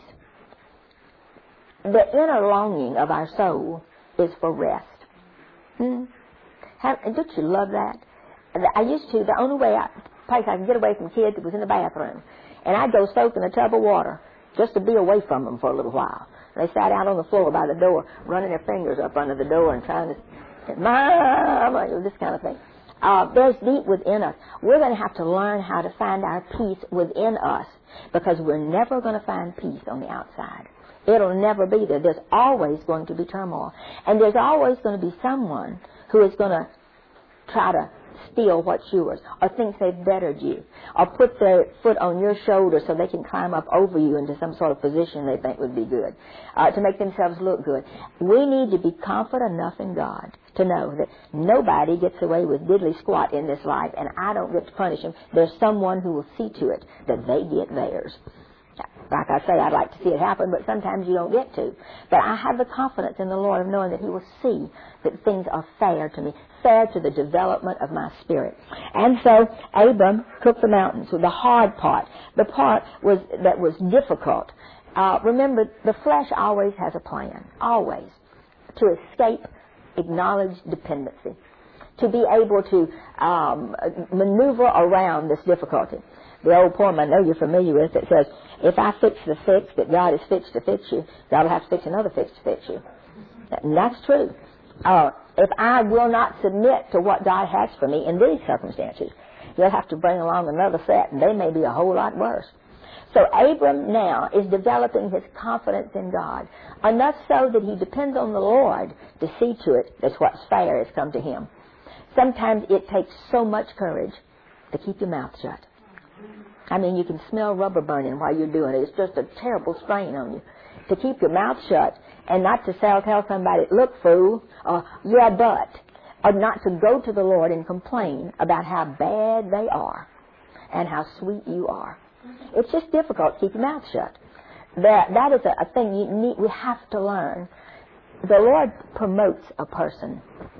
The inner longing of our soul is for rest. Hmm? How, don't you love that? I used to, the only way I, place I could get away from kids was in the bathroom. And I'd go soak in a tub of water just to be away from them for a little while. They sat out on the floor by the door, running their fingers up under the door and trying to, Mom, this kind of thing. Uh, there's deep within us. We're going to have to learn how to find our peace within us, because we're never going to find peace on the outside. It'll never be there. There's always going to be turmoil. And there's always going to be someone who is going to try to steal what's yours, or thinks they've bettered you, or put their foot on your shoulder so they can climb up over you into some sort of position they think would be good, uh, to make themselves look good. We need to be confident enough in God to know that nobody gets away with diddly squat in this life, and I don't get to punish them. There's someone who will see to it that they get theirs. Like I say, I'd like to see it happen, but sometimes you don't get to. But I have the confidence in the Lord of knowing that He will see that things are fair to me, fair to the development of my spirit. And so Abram took the mountains, with the hard part, the part was that was difficult. Uh, remember, the flesh always has a plan, always, to escape acknowledged dependency, to be able to um, maneuver around this difficulty. The old poem I know you're familiar with that says, if I fix the fix that God has fixed to fix you, God will have to fix another fix to fix you. And that's true. Uh, if I will not submit to what God has for me in these circumstances, He'll have to bring along another set, and they may be a whole lot worse. So Abram now is developing his confidence in God, enough so that he depends on the Lord to see to it that what's fair has come to him. Sometimes it takes so much courage to keep your mouth shut. I mean, you can smell rubber burning while you're doing it. It's just a terrible strain on you. To keep your mouth shut and not to tell, tell somebody, look, fool, or yeah, but, or not to go to the Lord and complain about how bad they are and how sweet you are. It's just difficult to keep your mouth shut. That, that is a, a thing you need, we have to learn. The Lord promotes a person,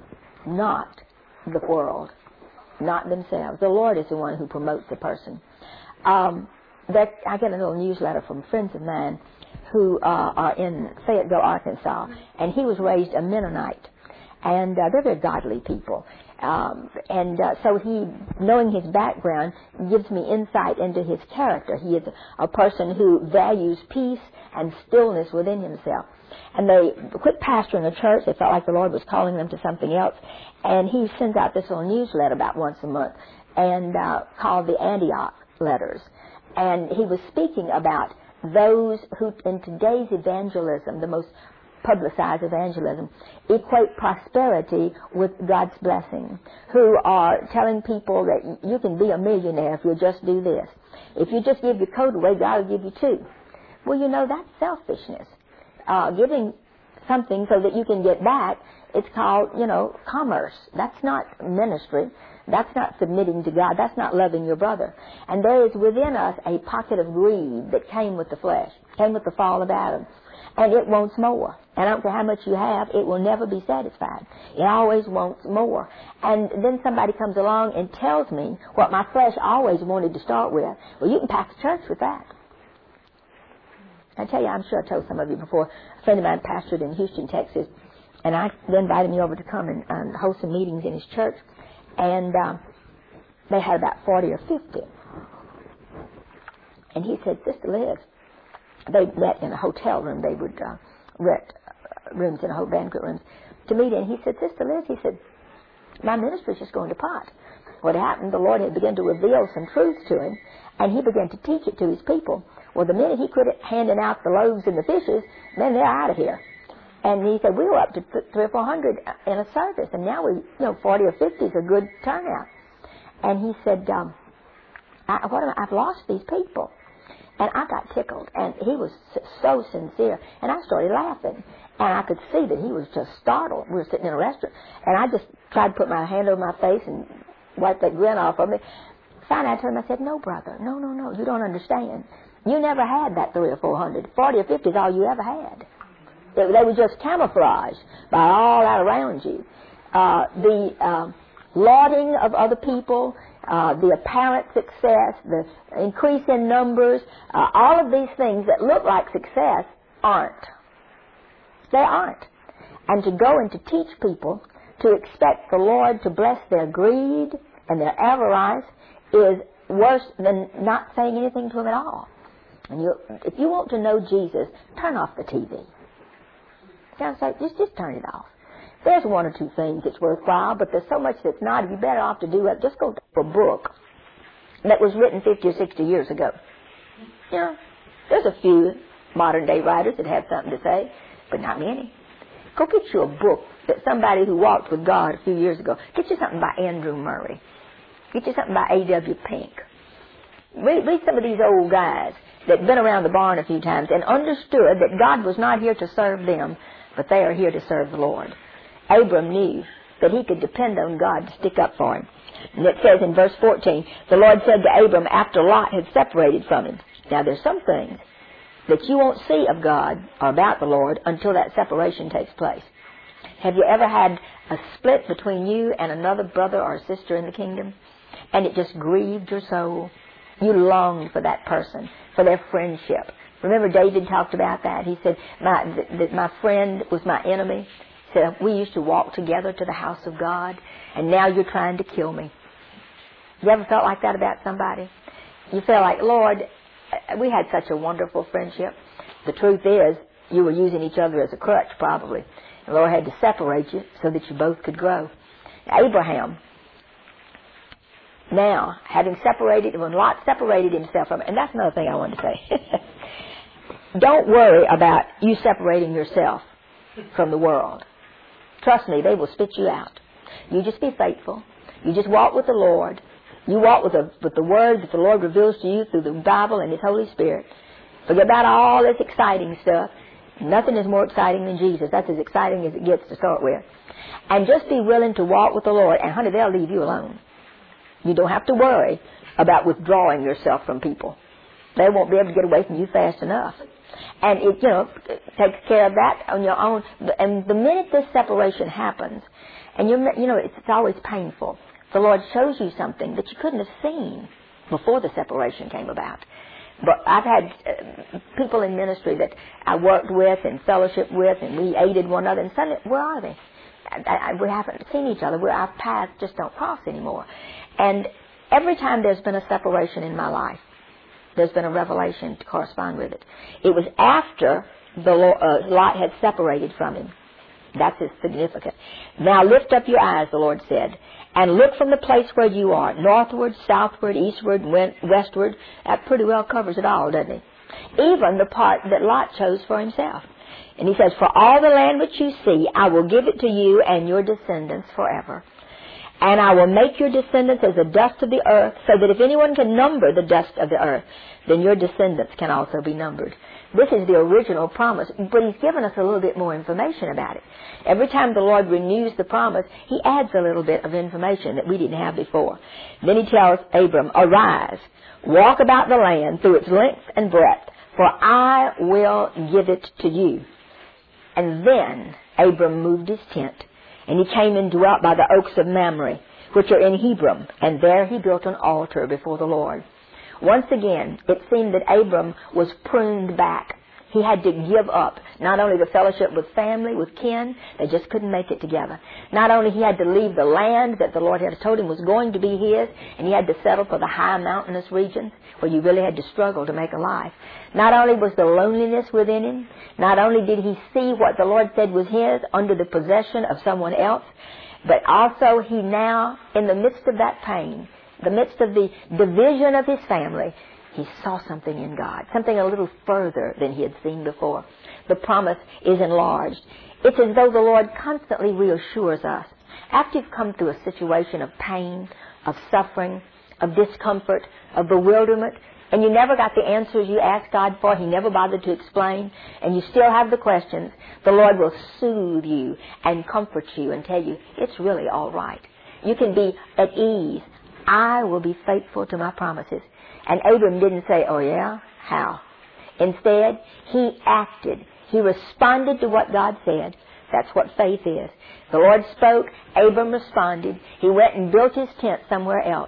not the world, not themselves. The Lord is the one who promotes a person. Um, that, I get a little newsletter from friends of mine who uh, are in Fayetteville, Arkansas, and he was raised a Mennonite, and uh, they're very godly people. Um, and uh, so he, knowing his background, gives me insight into his character. He is a person who values peace and stillness within himself. And they quit pastoring a church. They felt like the Lord was calling them to something else. And he sends out this little newsletter about once a month, and uh, called the Antioch. letters. And he was speaking about those who, in today's evangelism, the most publicized evangelism, equate prosperity with God's blessing, who are telling people that you can be a millionaire if you just do this. If you just give your coat away, God will give you two. Well, you know, that's selfishness. Uh, giving something so that you can get back, it's called, you know, commerce. That's not ministry. That's not submitting to God. That's not loving your brother. And there is within us a pocket of greed that came with the flesh, came with the fall of Adam. And it wants more. And I don't care how much you have, it will never be satisfied. It always wants more. And then somebody comes along and tells me what my flesh always wanted to start with. Well, you can pack the church with that. I tell you, I'm sure I told some of you before, a friend of mine pastored in Houston, Texas, and I they invited me over to come and um, host some meetings in his church. And uh, they had about forty or fifty. And he said, Sister Liz, they met in a hotel room. They would uh, rent uh, rooms in a whole banquet rooms to meet in. He said, Sister Liz, he said, my ministry's just going to pot. What happened, the Lord had begun to reveal some truths to him, and he began to teach it to his people. Well, the minute he quit handing out the loaves and the fishes, then they're out of here. And he said, we were up to th- three or four hundred in a service, and now we, you know, forty or fifty is a good turnout. And he said, um, I, what am I, I've lost these people. And I got tickled, and he was so sincere, and I started laughing, and I could see that he was just startled. We were sitting in a restaurant, and I just tried to put my hand over my face and wipe that grin off of me. Finally, I turned him, I said, no, brother, no, no, no, you don't understand. You never had that three or four hundred. Forty or fifty is all you ever had. They, they were just camouflaged by all that around you. Uh, the uh, lauding of other people, uh, the apparent success, the increase in numbers, uh, all of these things that look like success aren't. They aren't. And to go and to teach people to expect the Lord to bless their greed and their avarice is worse than not saying anything to them at all. And you, if you want to know Jesus, turn off the T V. Just, just, just turn it off. There's one or two things that's worthwhile, but there's so much that's not. If you're better off to do it, just go to a book that was written fifty or sixty years ago. You know, there's a few modern-day writers that have something to say, but not many. Go get you a book that somebody who walked with God a few years ago. Get you something by Andrew Murray. Get you something by A W Pink. Read, read some of these old guys that had been around the barn a few times and understood that God was not here to serve them, but they are here to serve the Lord. Abram knew that he could depend on God to stick up for him. And it says in verse fourteen, the Lord said to Abram after Lot had separated from him. Now there's some things that you won't see of God or about the Lord until that separation takes place. Have you ever had a split between you and another brother or sister in the kingdom, and it just grieved your soul? You longed for that person, for their friendship. Remember David talked about that. He said, my, that my friend was my enemy. He said, we used to walk together to the house of God, and now you're trying to kill me. You ever felt like that about somebody? You felt like, Lord, we had such a wonderful friendship. The truth is, you were using each other as a crutch, probably. The Lord had to separate you so that you both could grow. Abraham, now, having separated, when Lot separated himself from, and that's another thing I wanted to say. Don't worry about you separating yourself from the world. Trust me, they will spit you out. You just be faithful. You just walk with the Lord. You walk with the, with the Word that the Lord reveals to you through the Bible and His Holy Spirit. Forget about all this exciting stuff. Nothing is more exciting than Jesus. That's as exciting as it gets to start with. And just be willing to walk with the Lord, and honey, they'll leave you alone. You don't have to worry about withdrawing yourself from people. They won't be able to get away from you fast enough. And it, you know, takes care of that on your own. And the minute this separation happens, and you you know, it's, it's always painful. The Lord shows you something that you couldn't have seen before the separation came about. But I've had uh, people in ministry that I worked with and fellowship with, and we aided one another, and suddenly, where are they? I, I, we haven't seen each other. We're, our paths just don't cross anymore. And every time there's been a separation in my life, there's been a revelation to correspond with it. It was after the uh, Lot had separated from him That's as significant. Now lift up your eyes, the Lord said, and look from the place where you are, northward, southward, eastward, westward. That pretty well covers it all, doesn't it? Even the part that Lot chose for himself. And he says, for all the land which you see, I will give it to you and your descendants forever. And I will make your descendants as the dust of the earth, so that if anyone can number the dust of the earth, then your descendants can also be numbered. This is the original promise, but he's given us a little bit more information about it. Every time the Lord renews the promise, he adds a little bit of information that we didn't have before. Then he tells Abram, arise, walk about the land through its length and breadth, for I will give it to you. And then Abram moved his tent, and he came and dwelt by the oaks of Mamre, which are in Hebron, and there he built an altar before the Lord. Once again, it seemed that Abram was pruned back. He had to give up not only the fellowship with family, with kin, they just couldn't make it together. Not only he had to leave the land that the Lord had told him was going to be his, and he had to settle for the high mountainous regions where you really had to struggle to make a life. Not only was the loneliness within him, not only did he see what the Lord said was his under the possession of someone else, but also he now, in the midst of that pain, the midst of the division of his family, he saw something in God, something a little further than he had seen before. The promise is enlarged. It's as though the Lord constantly reassures us. After you've come through a situation of pain, of suffering, of discomfort, of bewilderment, and you never got the answers you asked God for, he never bothered to explain, and you still have the questions, the Lord will soothe you and comfort you and tell you, it's really all right. You can be at ease. I will be faithful to my promises. And Abram didn't say, oh yeah, how? Instead, he acted. He responded to what God said. That's what faith is. The Lord spoke, Abram responded. He went and built his tent somewhere else.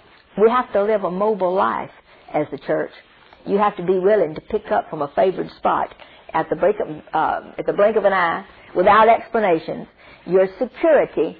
We have to live a mobile life as the church. You have to be willing to pick up from a favored spot at the, break of, uh, at the blink of an eye without explanations. Your security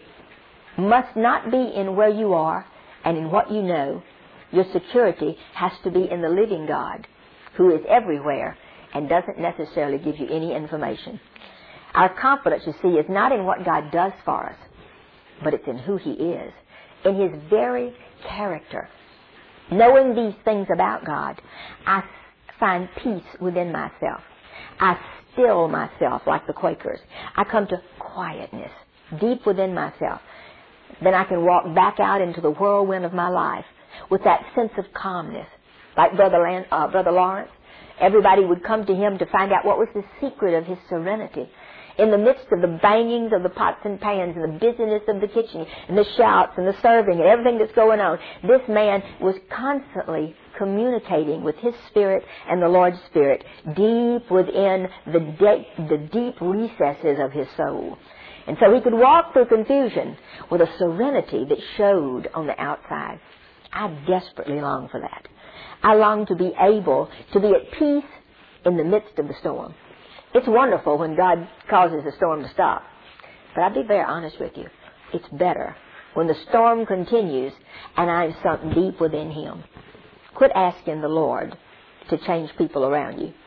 must not be in where you are and in what you know. Your security has to be in the living God, who is everywhere and doesn't necessarily give you any information. Our confidence, you see, is not in what God does for us, but it's in who he is, in his very character. Knowing these things about God, I find peace within myself. I still myself like the Quakers. I come to quietness deep within myself. Then I can walk back out into the whirlwind of my life with that sense of calmness. Like Brother, Lan- uh, Brother Lawrence, everybody would come to him to find out what was the secret of his serenity. In the midst of the bangings of the pots and pans and the busyness of the kitchen and the shouts and the serving and everything that's going on, this man was constantly communicating with his spirit and the Lord's Spirit deep within the, de- the deep recesses of his soul. And so he could walk through confusion with a serenity that showed on the outside. I desperately long for that. I long to be able to be at peace in the midst of the storm. It's wonderful when God causes the storm to stop. But I'll be very honest with you. It's better when the storm continues and I'm sunk deep within him. Quit asking the Lord to change people around you.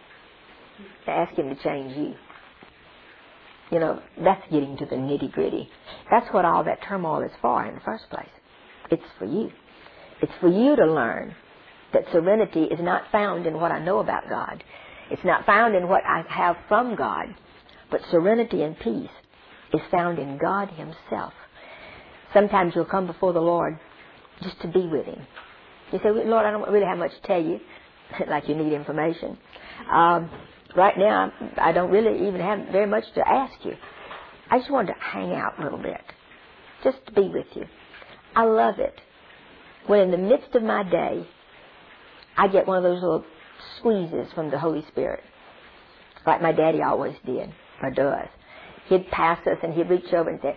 Ask him to change you. You know, that's getting to the nitty-gritty. That's what all that turmoil is for in the first place. It's for you. It's for you to learn that serenity is not found in what I know about God. It's not found in what I have from God. But serenity and peace is found in God himself. Sometimes you'll come before the Lord just to be with him. You say, Lord, I don't really have much to tell you, like you need information. Um, right now, I don't really even have very much to ask you. I just wanted to hang out a little bit, just to be with you. I love it when in the midst of my day, I get one of those little squeezes from the Holy Spirit, like my daddy always did, or does. He'd pass us and he'd reach over and say,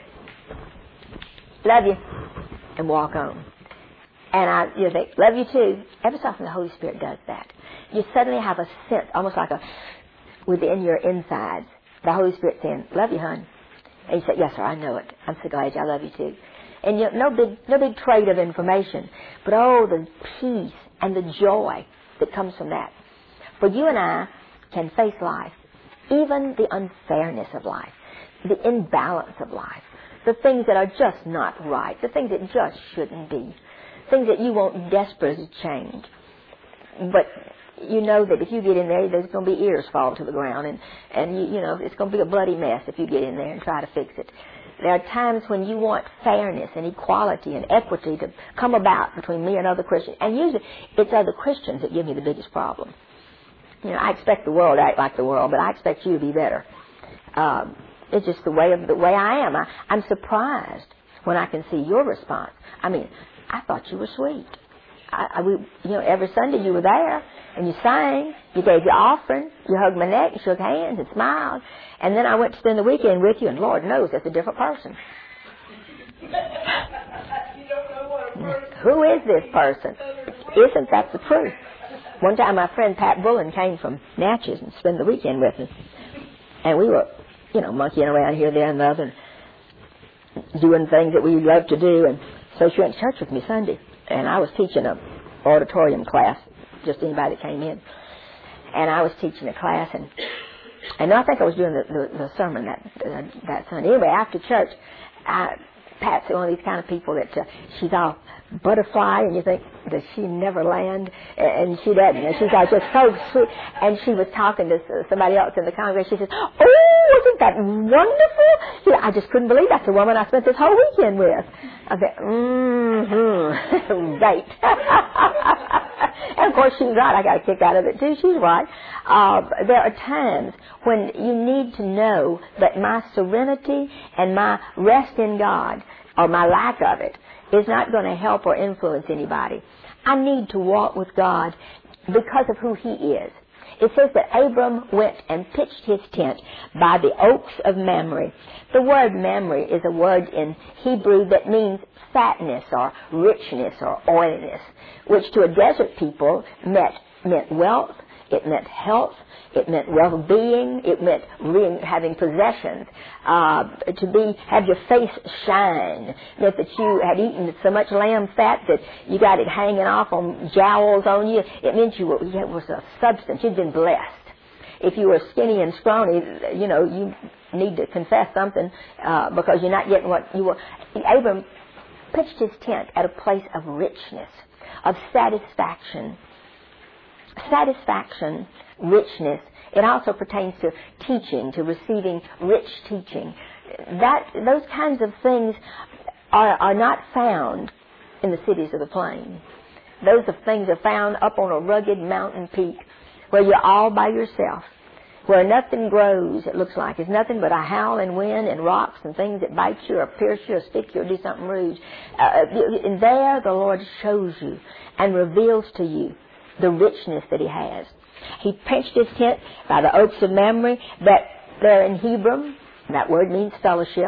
love you, and walk on. And I, you say, love you too. Every so often the Holy Spirit does that. You suddenly have a sense, almost like a, within your insides, the Holy Spirit saying, love you, hon. And you say, yes, sir, I know it. I'm so glad you. I love you too. And you know, no big, no big trade of information, but oh, the peace and the joy that comes from that. For you and I can face life, even the unfairness of life, the imbalance of life, the things that are just not right, the things that just shouldn't be, things that you want desperately to change. But you know that if you get in there, there's going to be ears fall to the ground, and, and you, you know, it's going to be a bloody mess if you get in there and try to fix it. There are times when you want fairness and equality and equity to come about between me and other Christians, and usually it's other Christians that give me the biggest problem. You know, I expect the world to act like the world, but I expect you to be better. Um, it's just the way of the way I am. I, I'm surprised when I can see your response. I mean, I thought you were sweet. I, I, we, you know, every Sunday you were there, and you sang, you gave your offering, you hugged my neck, you shook hands and smiled, and then I went to spend the weekend with you, and Lord knows that's a different person. You don't know what a person Who is this person? Isn't that the truth? One time my friend Pat Bullen came from Natchez and spent the weekend with us, and we were, you know, monkeying around here, there, and the other, and doing things that we love to do, and so she went to church with me Sunday, and I was teaching a auditorium class, just anybody that came in, and I was teaching a class, and and I think I was doing the, the, the sermon that uh, that Sunday. Anyway, after church, I, Pat's one of these kind of people that uh, she's all butterfly, and you think, does she never land? And she doesn't. And she's all just so sweet. And she was talking to somebody else in the congregation. She says, "Oh, isn't that wonderful?" You know, I just couldn't believe that's the woman I spent this whole weekend with. I said, mm-hmm, right. And of course she's right. I got a kick out of it too. She's right. Uh, there are times when you need to know that my serenity and my rest in God, or my lack of it, is not going to help or influence anybody. I need to walk with God because of who He is. It says that Abram went and pitched his tent by the oaks of Mamre. The word Mamre is a word in Hebrew that means fatness or richness or oiliness, which to a desert people meant, meant wealth, it meant health, it meant well-being, it meant re- having possessions, uh, to be have your face shine, meant that you had eaten so much lamb fat that you got it hanging off on jowls on you. It meant you were, it was a substance. You'd been blessed. If you were skinny and scrawny, you know, you need to confess something uh, because you're not getting what you were. Abram pitched his tent at a place of richness, of satisfaction. Satisfaction, richness. It also pertains to teaching, to receiving rich teaching. That those kinds of things are, are not found in the cities of the plain. Those of things are found up on a rugged mountain peak where you're all by yourself, where nothing grows, it looks like. It's nothing but a howling wind and rocks and things that bite you or pierce you or stick you or do something rude. Uh, and there the Lord shows you and reveals to you the richness that He has. He pitched his tent by the oaks of Mamre, that there in Hebrew, that word means fellowship,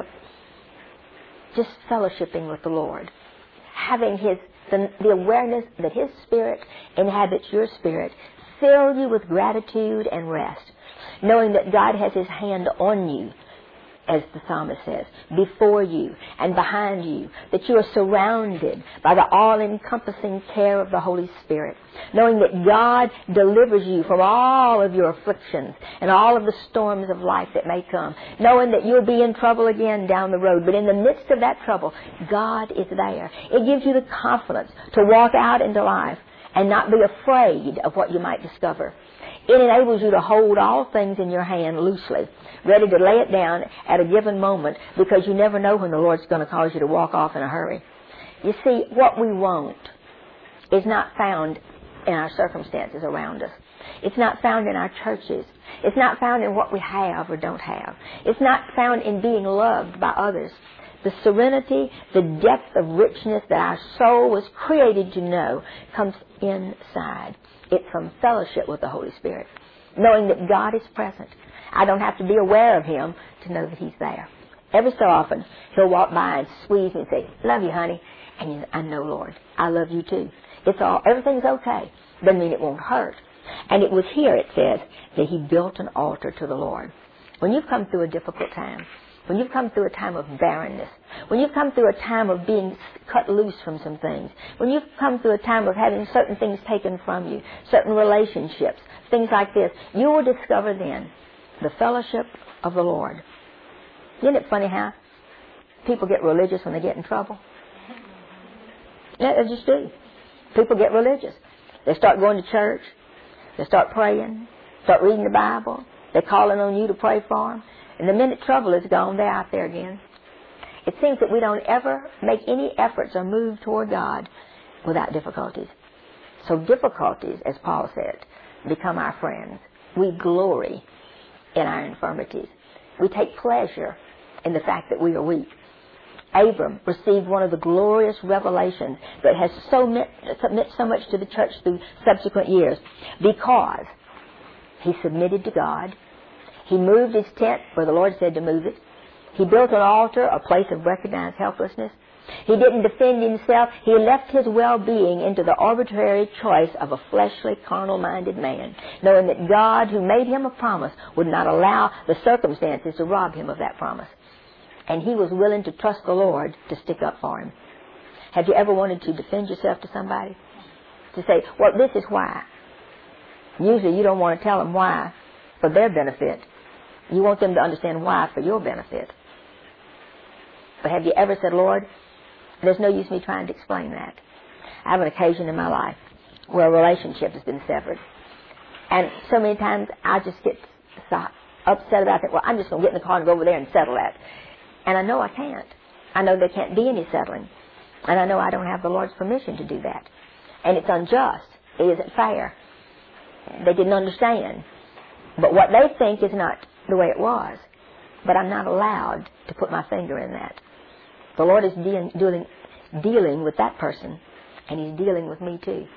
just fellowshipping with the Lord, having His the, the awareness that His Spirit inhabits your spirit, fill you with gratitude and rest, knowing that God has His hand on you, as the psalmist says, before you and behind you, that you are surrounded by the all-encompassing care of the Holy Spirit, knowing that God delivers you from all of your afflictions and all of the storms of life that may come, knowing that you'll be in trouble again down the road, but in the midst of that trouble, God is there. It gives you the confidence to walk out into life and not be afraid of what you might discover. It enables you to hold all things in your hand loosely, ready to lay it down at a given moment, because you never know when the Lord's going to cause you to walk off in a hurry. You see, what we want is not found in our circumstances around us. It's not found in our churches. It's not found in what we have or don't have. It's not found in being loved by others. The serenity, the depth of richness that our soul was created to know comes inside. It's from fellowship with the Holy Spirit, knowing that God is present. I don't have to be aware of Him to know that He's there. Every so often, He'll walk by and squeeze me and say, "Love you, honey." And you, I know, Lord, I love you too. It's all, everything's okay. Doesn't mean it won't hurt. And it was here, it says, that He built an altar to the Lord. When you've come through a difficult time, when you've come through a time of barrenness, when you've come through a time of being cut loose from some things, when you've come through a time of having certain things taken from you, certain relationships, things like this, you will discover then the fellowship of the Lord. Isn't it funny how people get religious when they get in trouble? Yeah, they just do. People get religious. They start going to church. They start praying. Start reading the Bible. They're calling on you to pray for them. And the minute trouble is gone, they're out there again. It seems that we don't ever make any efforts or move toward God without difficulties. So difficulties, as Paul said, become our friends. We glory in our infirmities. We take pleasure in the fact that we are weak. Abram received one of the glorious revelations that has so meant, meant so much to the church through subsequent years, because he submitted to God. He moved his tent where the Lord said to move it. He built an altar, a place of recognized helplessness. He didn't defend himself. He left his well-being into the arbitrary choice of a fleshly, carnal-minded man, knowing that God, who made him a promise, would not allow the circumstances to rob him of that promise. And he was willing to trust the Lord to stick up for him. Have you ever wanted to defend yourself to somebody? To say, well, this is why. Usually you don't want to tell them why for their benefit. You want them to understand why for your benefit. But have you ever said, Lord, there's no use me trying to explain that. I have an occasion in my life where a relationship has been severed. And so many times I just get so upset about that. Well, I'm just going to get in the car and go over there and settle that. And I know I can't. I know there can't be any settling. And I know I don't have the Lord's permission to do that. And it's unjust. It isn't fair. They didn't understand. But what they think is not the way it was. But I'm not allowed to put my finger in that. The Lord is dealing, dealing, dealing with that person, and He's dealing with me too.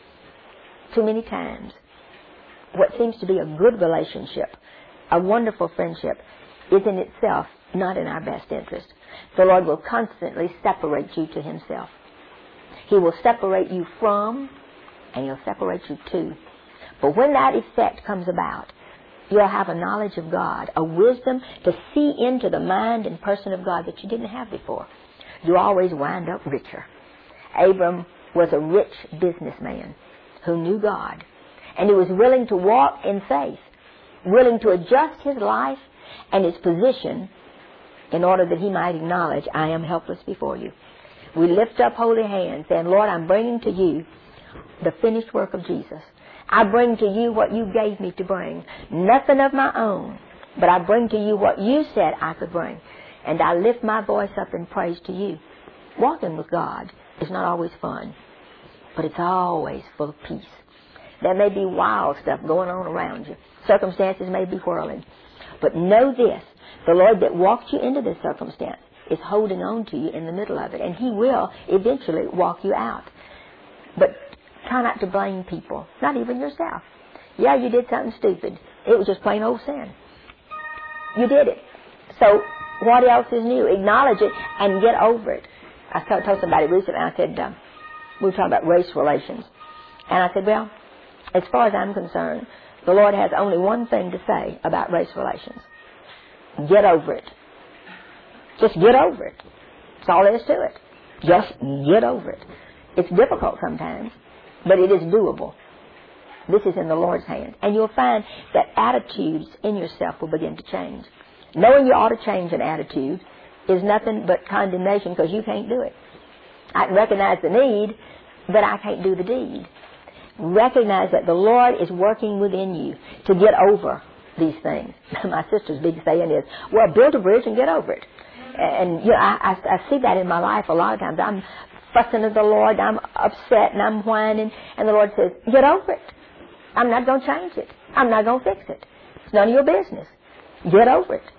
Too many times, what seems to be a good relationship, a wonderful friendship, is in itself not in our best interest. The Lord will constantly separate you to Himself. He will separate you from, and He'll separate you to. But when that effect comes about, you'll have a knowledge of God, a wisdom to see into the mind and person of God that you didn't have before. You always wind up richer. Abram was a rich businessman who knew God, and he was willing to walk in faith, willing to adjust his life and his position in order that he might acknowledge, I am helpless before you. We lift up holy hands saying, Lord, I'm bringing to you the finished work of Jesus. I bring to you what you gave me to bring. Nothing of my own, but I bring to you what you said I could bring. And I lift my voice up in praise to you. Walking with God is not always fun, but it's always full of peace. There may be wild stuff going on around you. Circumstances may be whirling. But know this, the Lord that walked you into this circumstance is holding on to you in the middle of it, and He will eventually walk you out. But try not to blame people, not even yourself. Yeah, you did something stupid. It was just plain old sin. You did it. So what else is new? Acknowledge it and get over it. I told, told somebody recently, I said, um, we were talking about race relations. And I said, well, as far as I'm concerned, the Lord has only one thing to say about race relations. Get over it. Just get over it. That's all there is to it. Just get over it. It's difficult sometimes, but it is doable. This is in the Lord's hand. And you'll find that attitudes in yourself will begin to change. Knowing you ought to change an attitude is nothing but condemnation because you can't do it. I can recognize the need, but I can't do the deed. Recognize that the Lord is working within you to get over these things. My sister's big saying is, well, build a bridge and get over it. And you know, I, I, I see that in my life a lot of times. I'm fussing at the Lord, I'm upset and I'm whining, and the Lord says, get over it. I'm not going to change it. I'm not going to fix it. It's none of your business. Get over it.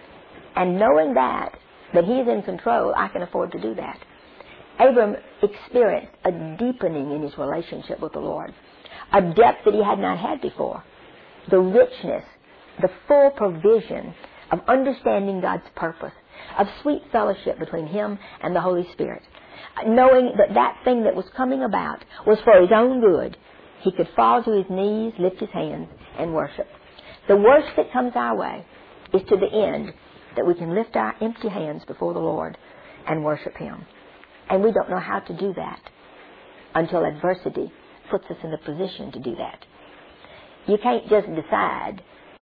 And knowing that, that He is in control, I can afford to do that. Abram experienced a deepening in his relationship with the Lord, a depth that he had not had before. The richness, the full provision of understanding God's purpose, of sweet fellowship between him and the Holy Spirit. Knowing that that thing that was coming about was for his own good, he could fall to his knees, lift his hands, and worship. The worst that comes our way is to the end that we can lift our empty hands before the Lord and worship Him. And we don't know how to do that until adversity puts us in a position to do that. You can't just decide